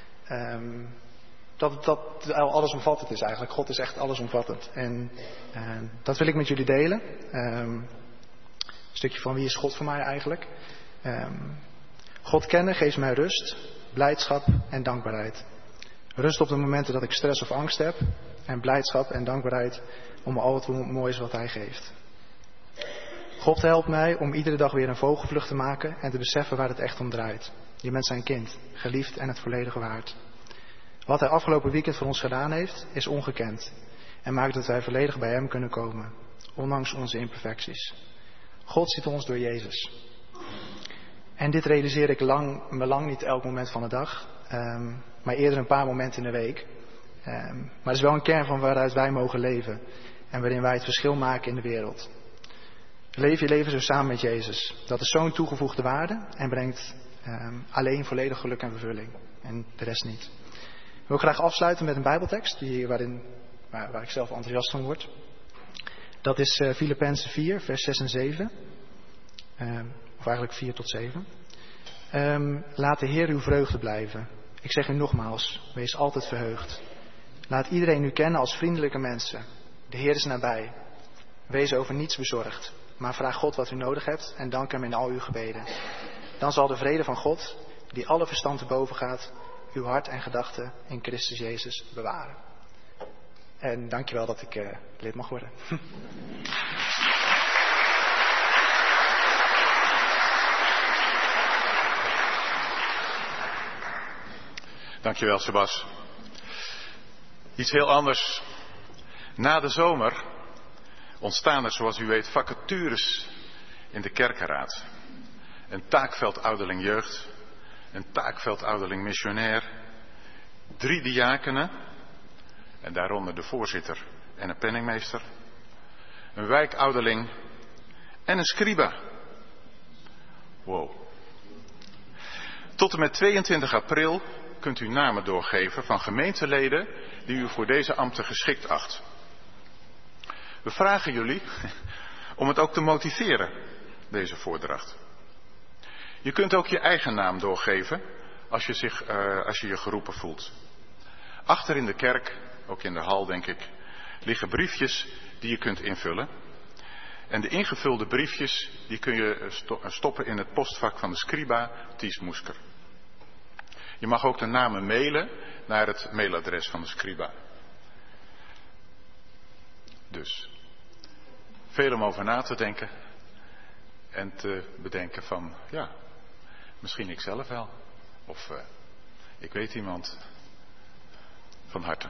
Speaker 6: Dat allesomvattend is eigenlijk. God is echt allesomvattend. En dat wil ik met jullie delen. Een stukje van wie is God voor mij eigenlijk. God kennen geeft mij rust, blijdschap en dankbaarheid. Rust op de momenten dat ik stress of angst heb. En blijdschap en dankbaarheid om al het moois wat hij geeft. God helpt mij om iedere dag weer een vogelvlucht te maken en te beseffen waar het echt om draait. Je bent zijn kind, geliefd en het volledige waard. Wat hij afgelopen weekend voor ons gedaan heeft, is ongekend. En maakt dat wij volledig bij hem kunnen komen, ondanks onze imperfecties. God ziet ons door Jezus. En dit realiseer ik me lang niet elk moment van de dag, maar eerder een paar momenten in de week. Maar het is wel een kern van waaruit wij mogen leven en waarin wij het verschil maken in de wereld. Leef je leven zo samen met Jezus. Dat is zo'n toegevoegde waarde en brengt alleen volledig geluk en vervulling. En de rest niet. Ik wil graag afsluiten met een Bijbeltekst waar ik zelf enthousiast van word. Dat is Filippenzen 4, vers 6 en 7. Of eigenlijk 4 tot 7. Laat de Heer uw vreugde blijven. Ik zeg u nogmaals, wees altijd verheugd. Laat iedereen u kennen als vriendelijke mensen. De Heer is nabij. Wees over niets bezorgd. Maar vraag God wat u nodig hebt en dank hem in al uw gebeden. Dan zal de vrede van God, die alle verstand te boven gaat, uw hart en gedachten in Christus Jezus bewaren. En dankjewel dat ik lid mag worden.
Speaker 1: Dankjewel, Sebas. Iets heel anders. Na de zomer ontstaan er, zoals u weet, vacatures in de kerkenraad. Een taakveld ouderling jeugd, een taakveld ouderling missionair, 3 diakenen, en daaronder de voorzitter en een penningmeester, een wijkouderling en een scriba. Wow. Tot en met 22 april kunt u namen doorgeven van gemeenteleden die u voor deze ambten geschikt acht. We vragen jullie om het ook te motiveren, deze voordracht. Je kunt ook je eigen naam doorgeven als je je geroepen voelt. Achter in de kerk, ook in de hal denk ik, liggen briefjes die je kunt invullen. En de ingevulde briefjes die kun je stoppen in het postvak van de scriba Ties Moesker. Je mag ook de namen mailen naar het mailadres van de scriba. Dus, veel om over na te denken en te bedenken van, ja, misschien ik zelf wel. Of ik weet iemand. Van harte.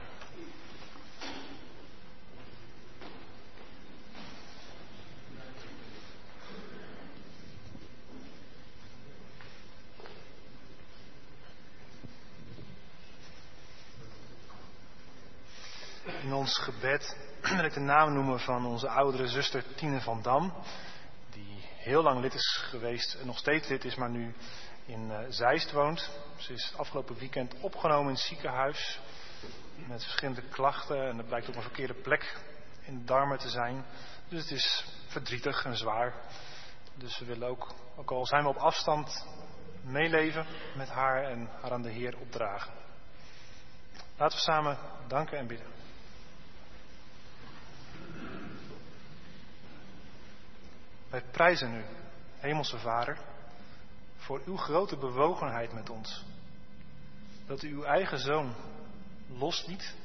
Speaker 2: In ons gebed wil ik de naam noemen van onze oudere zuster Tine van Dam. Die heel lang lid is geweest en nog steeds lid is, maar nu in Zeist woont. Ze is afgelopen weekend opgenomen in het ziekenhuis. Met verschillende klachten en er blijkt ook een verkeerde plek in de darmen te zijn. Dus het is verdrietig en zwaar. Dus we willen ook al zijn we op afstand, meeleven met haar en haar aan de Heer opdragen. Laten we samen danken en bidden. Wij prijzen u, Hemelse Vader, voor uw grote bewogenheid met ons. Dat u uw eigen Zoon losliet,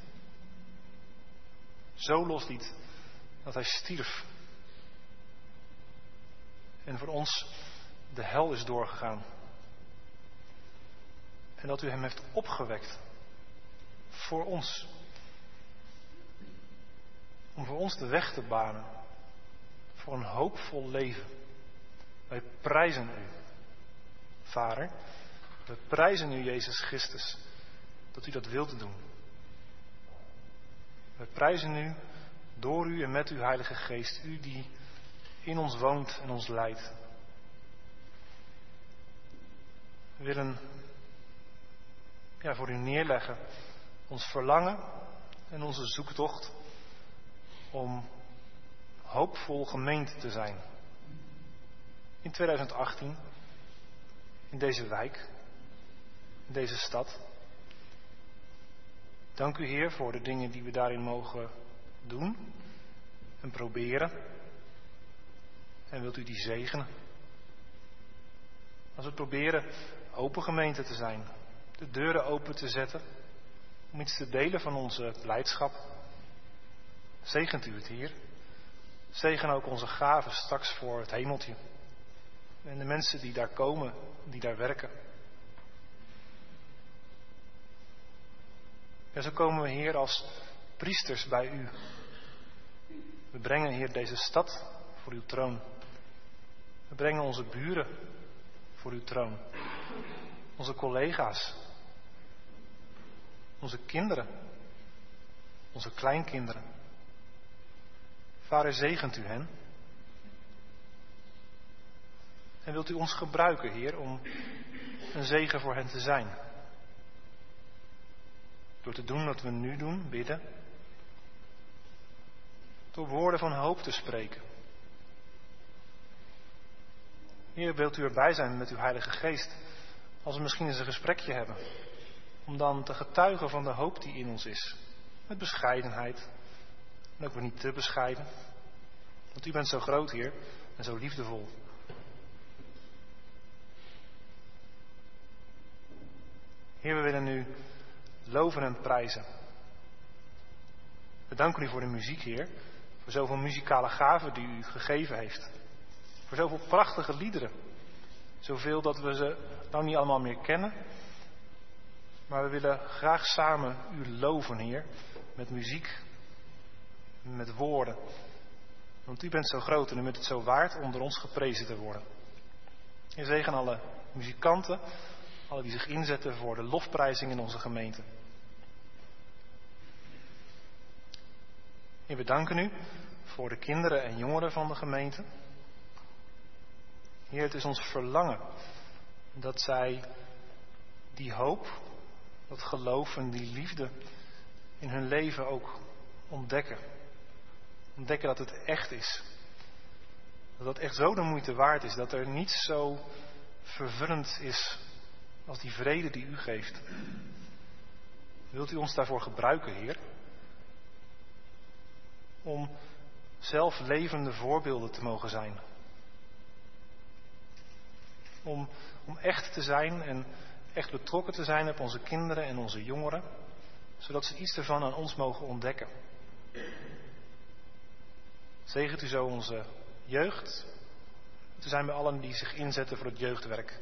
Speaker 2: zo losliet dat hij stierf. En voor ons de hel is doorgegaan. En dat u hem heeft opgewekt voor ons. Om voor ons de weg te banen. voor een hoopvol leven. Wij prijzen u, Vader. We prijzen u, Jezus Christus, dat u dat wilt doen. We prijzen u door u en met uw Heilige Geest, u die in ons woont en ons leidt. We willen voor u neerleggen ons verlangen en onze zoektocht om hoopvol gemeente te zijn. In 2018, in deze wijk, in deze stad. Dank u, Heer, voor de dingen die we daarin mogen doen en proberen. En wilt u die zegenen? Als we proberen open gemeente te zijn, de deuren open te zetten, om iets te delen van onze blijdschap, zegent u het, Heer. Zegen ook onze gaven straks voor het hemeltje. En de mensen die daar komen, die daar werken. En zo komen we, Heer, als priesters bij u. We brengen, Heer, deze stad voor uw troon. We brengen onze buren voor uw troon. Onze collega's. Onze kinderen. Onze kleinkinderen. Vader, zegent u hen. En wilt u ons gebruiken, Heer, om een zegen voor hen te zijn. Door te doen wat we nu doen, bidden. Door woorden van hoop te spreken. Heer, wilt u erbij zijn met uw Heilige Geest, als we misschien eens een gesprekje hebben. Om dan te getuigen van de hoop die in ons is. Met bescheidenheid. En ook weer niet te bescheiden. Want u bent zo groot, Heer, en zo liefdevol. Heer, we willen u loven en prijzen. We danken u voor de muziek, Heer. Voor zoveel muzikale gaven die u gegeven heeft. Voor zoveel prachtige liederen. Zoveel dat we ze nou niet allemaal meer kennen. Maar we willen graag samen u loven, Heer. Met muziek. Met woorden. Want u bent zo groot en u bent het zo waard om door ons geprezen te worden. Heer, zegen alle muzikanten. Alle die zich inzetten voor de lofprijzing in onze gemeente. Heer, we danken u voor de kinderen en jongeren van de gemeente. Heer, het is ons verlangen dat zij die hoop, dat geloof en die liefde in hun leven ook ontdekken. Ontdekken dat het echt is. Dat het echt zo de moeite waard is. Dat er niets zo vervullend is als die vrede die u geeft. Wilt u ons daarvoor gebruiken, Heer? Om zelf levende voorbeelden te mogen zijn. Om echt te zijn en echt betrokken te zijn op onze kinderen en onze jongeren. Zodat ze iets ervan aan ons mogen ontdekken. Zegent u zo onze jeugd. Te zijn bij allen die zich inzetten voor het jeugdwerk.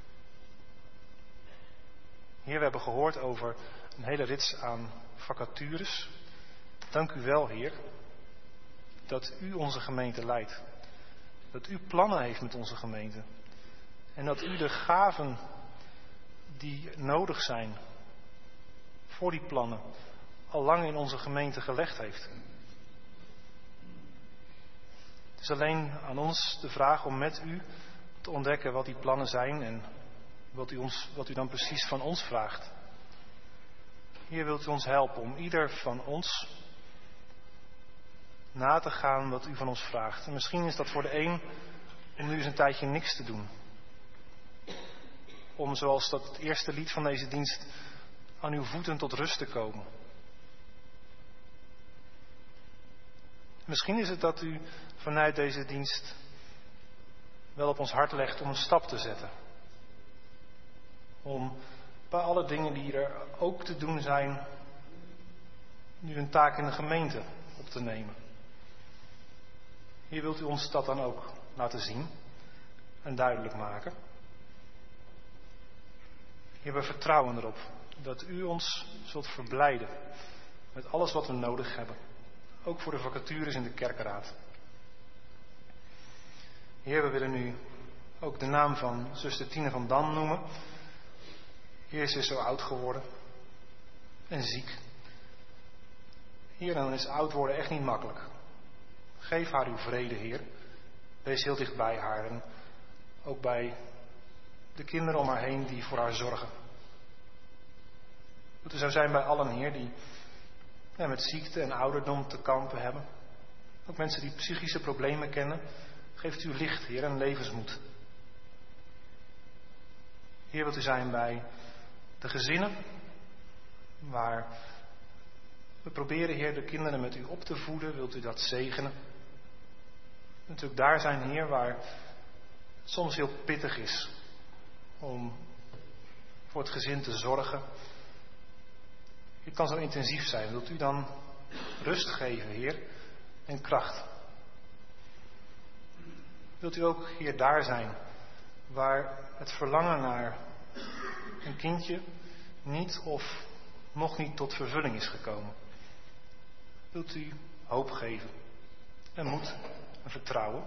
Speaker 2: Heer, we hebben gehoord over een hele rits aan vacatures. Dank u wel, Heer, dat u onze gemeente leidt. Dat u plannen heeft met onze gemeente. En dat u de gaven die nodig zijn voor die plannen al lang in onze gemeente gelegd heeft. Het is alleen aan ons de vraag om met u te ontdekken wat die plannen zijn en wat u dan precies van ons vraagt. Heer, wilt u ons helpen om ieder van ons na te gaan wat u van ons vraagt. En misschien is dat voor de een om nu eens een tijdje niks te doen. Om, zoals dat het eerste lied van deze dienst, aan uw voeten tot rust te komen. Misschien is het dat u vanuit deze dienst wel op ons hart legt om een stap te zetten. Om bij alle dingen die er ook te doen zijn, nu een taak in de gemeente op te nemen. Hier wilt u ons dat dan ook laten zien en duidelijk maken. Heer, we vertrouwen erop dat u ons zult verblijden met alles wat we nodig hebben. Ook voor de vacatures in de kerkenraad. Heer, we willen nu ook de naam van zuster Tine van Dam noemen. Heer, ze is zo oud geworden en ziek. Heer, dan is oud worden echt niet makkelijk. Geef haar uw vrede, Heer. Wees heel dicht bij haar en ook bij de kinderen om haar heen die voor haar zorgen. Dat er zou zijn bij allen, Heer, die met ziekte en ouderdom te kampen hebben. Ook mensen die psychische problemen kennen. Geeft u licht, Heer, en levensmoed. Heer, wilt u zijn bij de gezinnen, waar we proberen, Heer, de kinderen met u op te voeden. Wilt u dat zegenen? Wilt u ook daar zijn, Heer, waar het soms heel pittig is om voor het gezin te zorgen. Het kan zo intensief zijn. Wilt u dan rust geven, Heer, en kracht? Wilt u ook, Heer, daar zijn waar het verlangen naar een kindje niet of nog niet tot vervulling is gekomen? Wilt u hoop geven en moed en vertrouwen?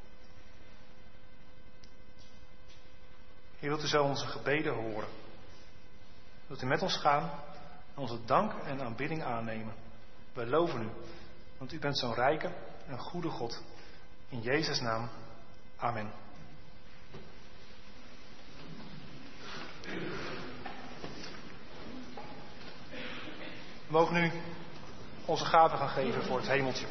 Speaker 2: Heer, wilt u zo onze gebeden horen? Wilt u met ons gaan en onze dank en aanbidding aannemen? Wij loven u, want u bent zo'n rijke en goede God. In Jezus' naam, amen. We mogen nu onze gaven gaan geven voor het hemeltje.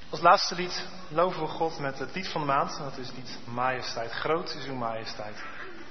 Speaker 2: Als laatste lied loven we God met het lied van de maand. En dat is het lied Majesteit. Groot is uw majesteit.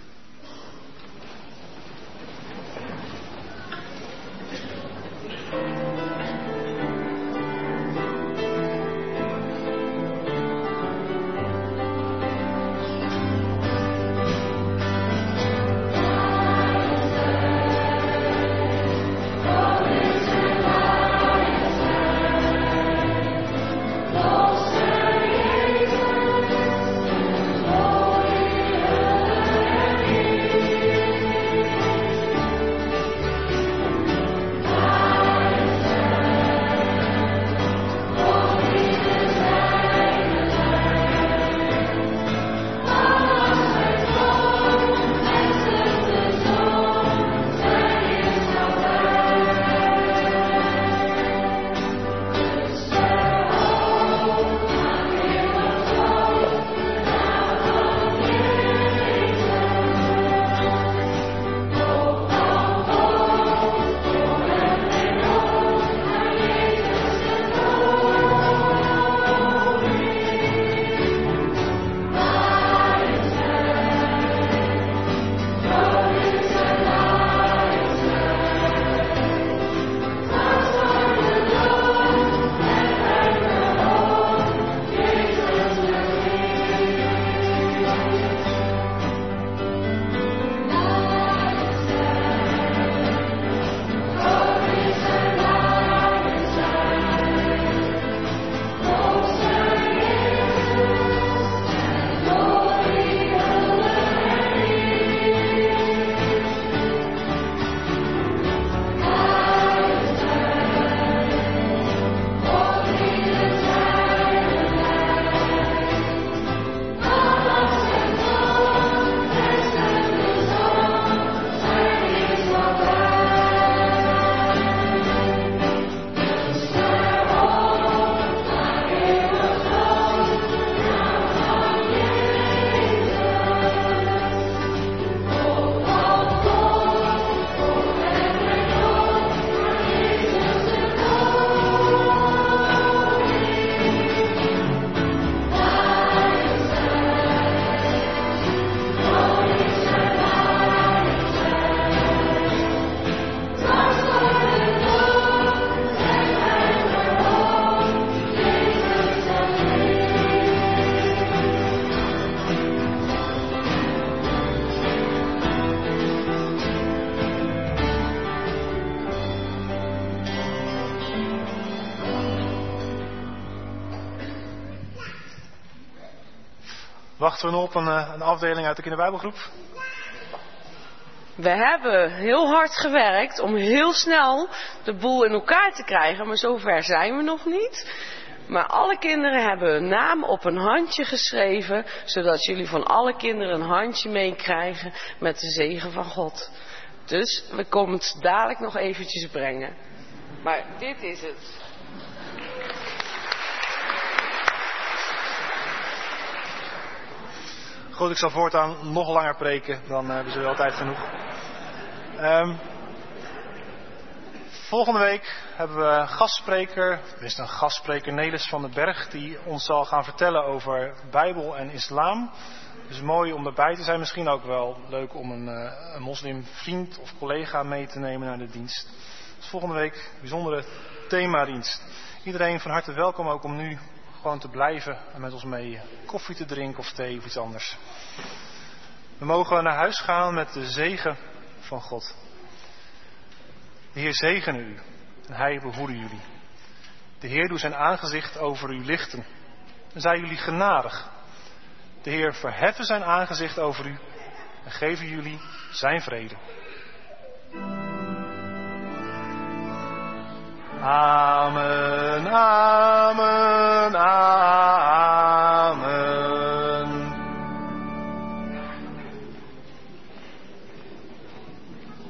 Speaker 2: Wachten we nog op een afdeling uit de kinderbijbelgroep?
Speaker 7: We hebben heel hard gewerkt om heel snel de boel in elkaar te krijgen, maar zover zijn we nog niet. Maar alle kinderen hebben hun naam op een handje geschreven, zodat jullie van alle kinderen een handje meekrijgen met de zegen van God. Dus we komen het dadelijk nog eventjes brengen. Maar dit is het.
Speaker 2: Goed, ik zal voortaan nog langer preken, dan hebben ze wel tijd genoeg. Volgende week hebben we een gastspreker, Nelis van den Berg, die ons zal gaan vertellen over Bijbel en islam. Dus mooi om erbij te zijn. Misschien ook wel leuk om een moslimvriend of collega mee te nemen naar de dienst. Dus volgende week een bijzondere themadienst. Iedereen van harte welkom ook om nu gewoon te blijven en met ons mee koffie te drinken of thee of iets anders. We mogen naar huis gaan met de zegen van God. De Heer zegene u en Hij behoede jullie. De Heer doet zijn aangezicht over u lichten en zij jullie genadig. De Heer verheffen zijn aangezicht over u en geven jullie zijn vrede. Amen. Amen.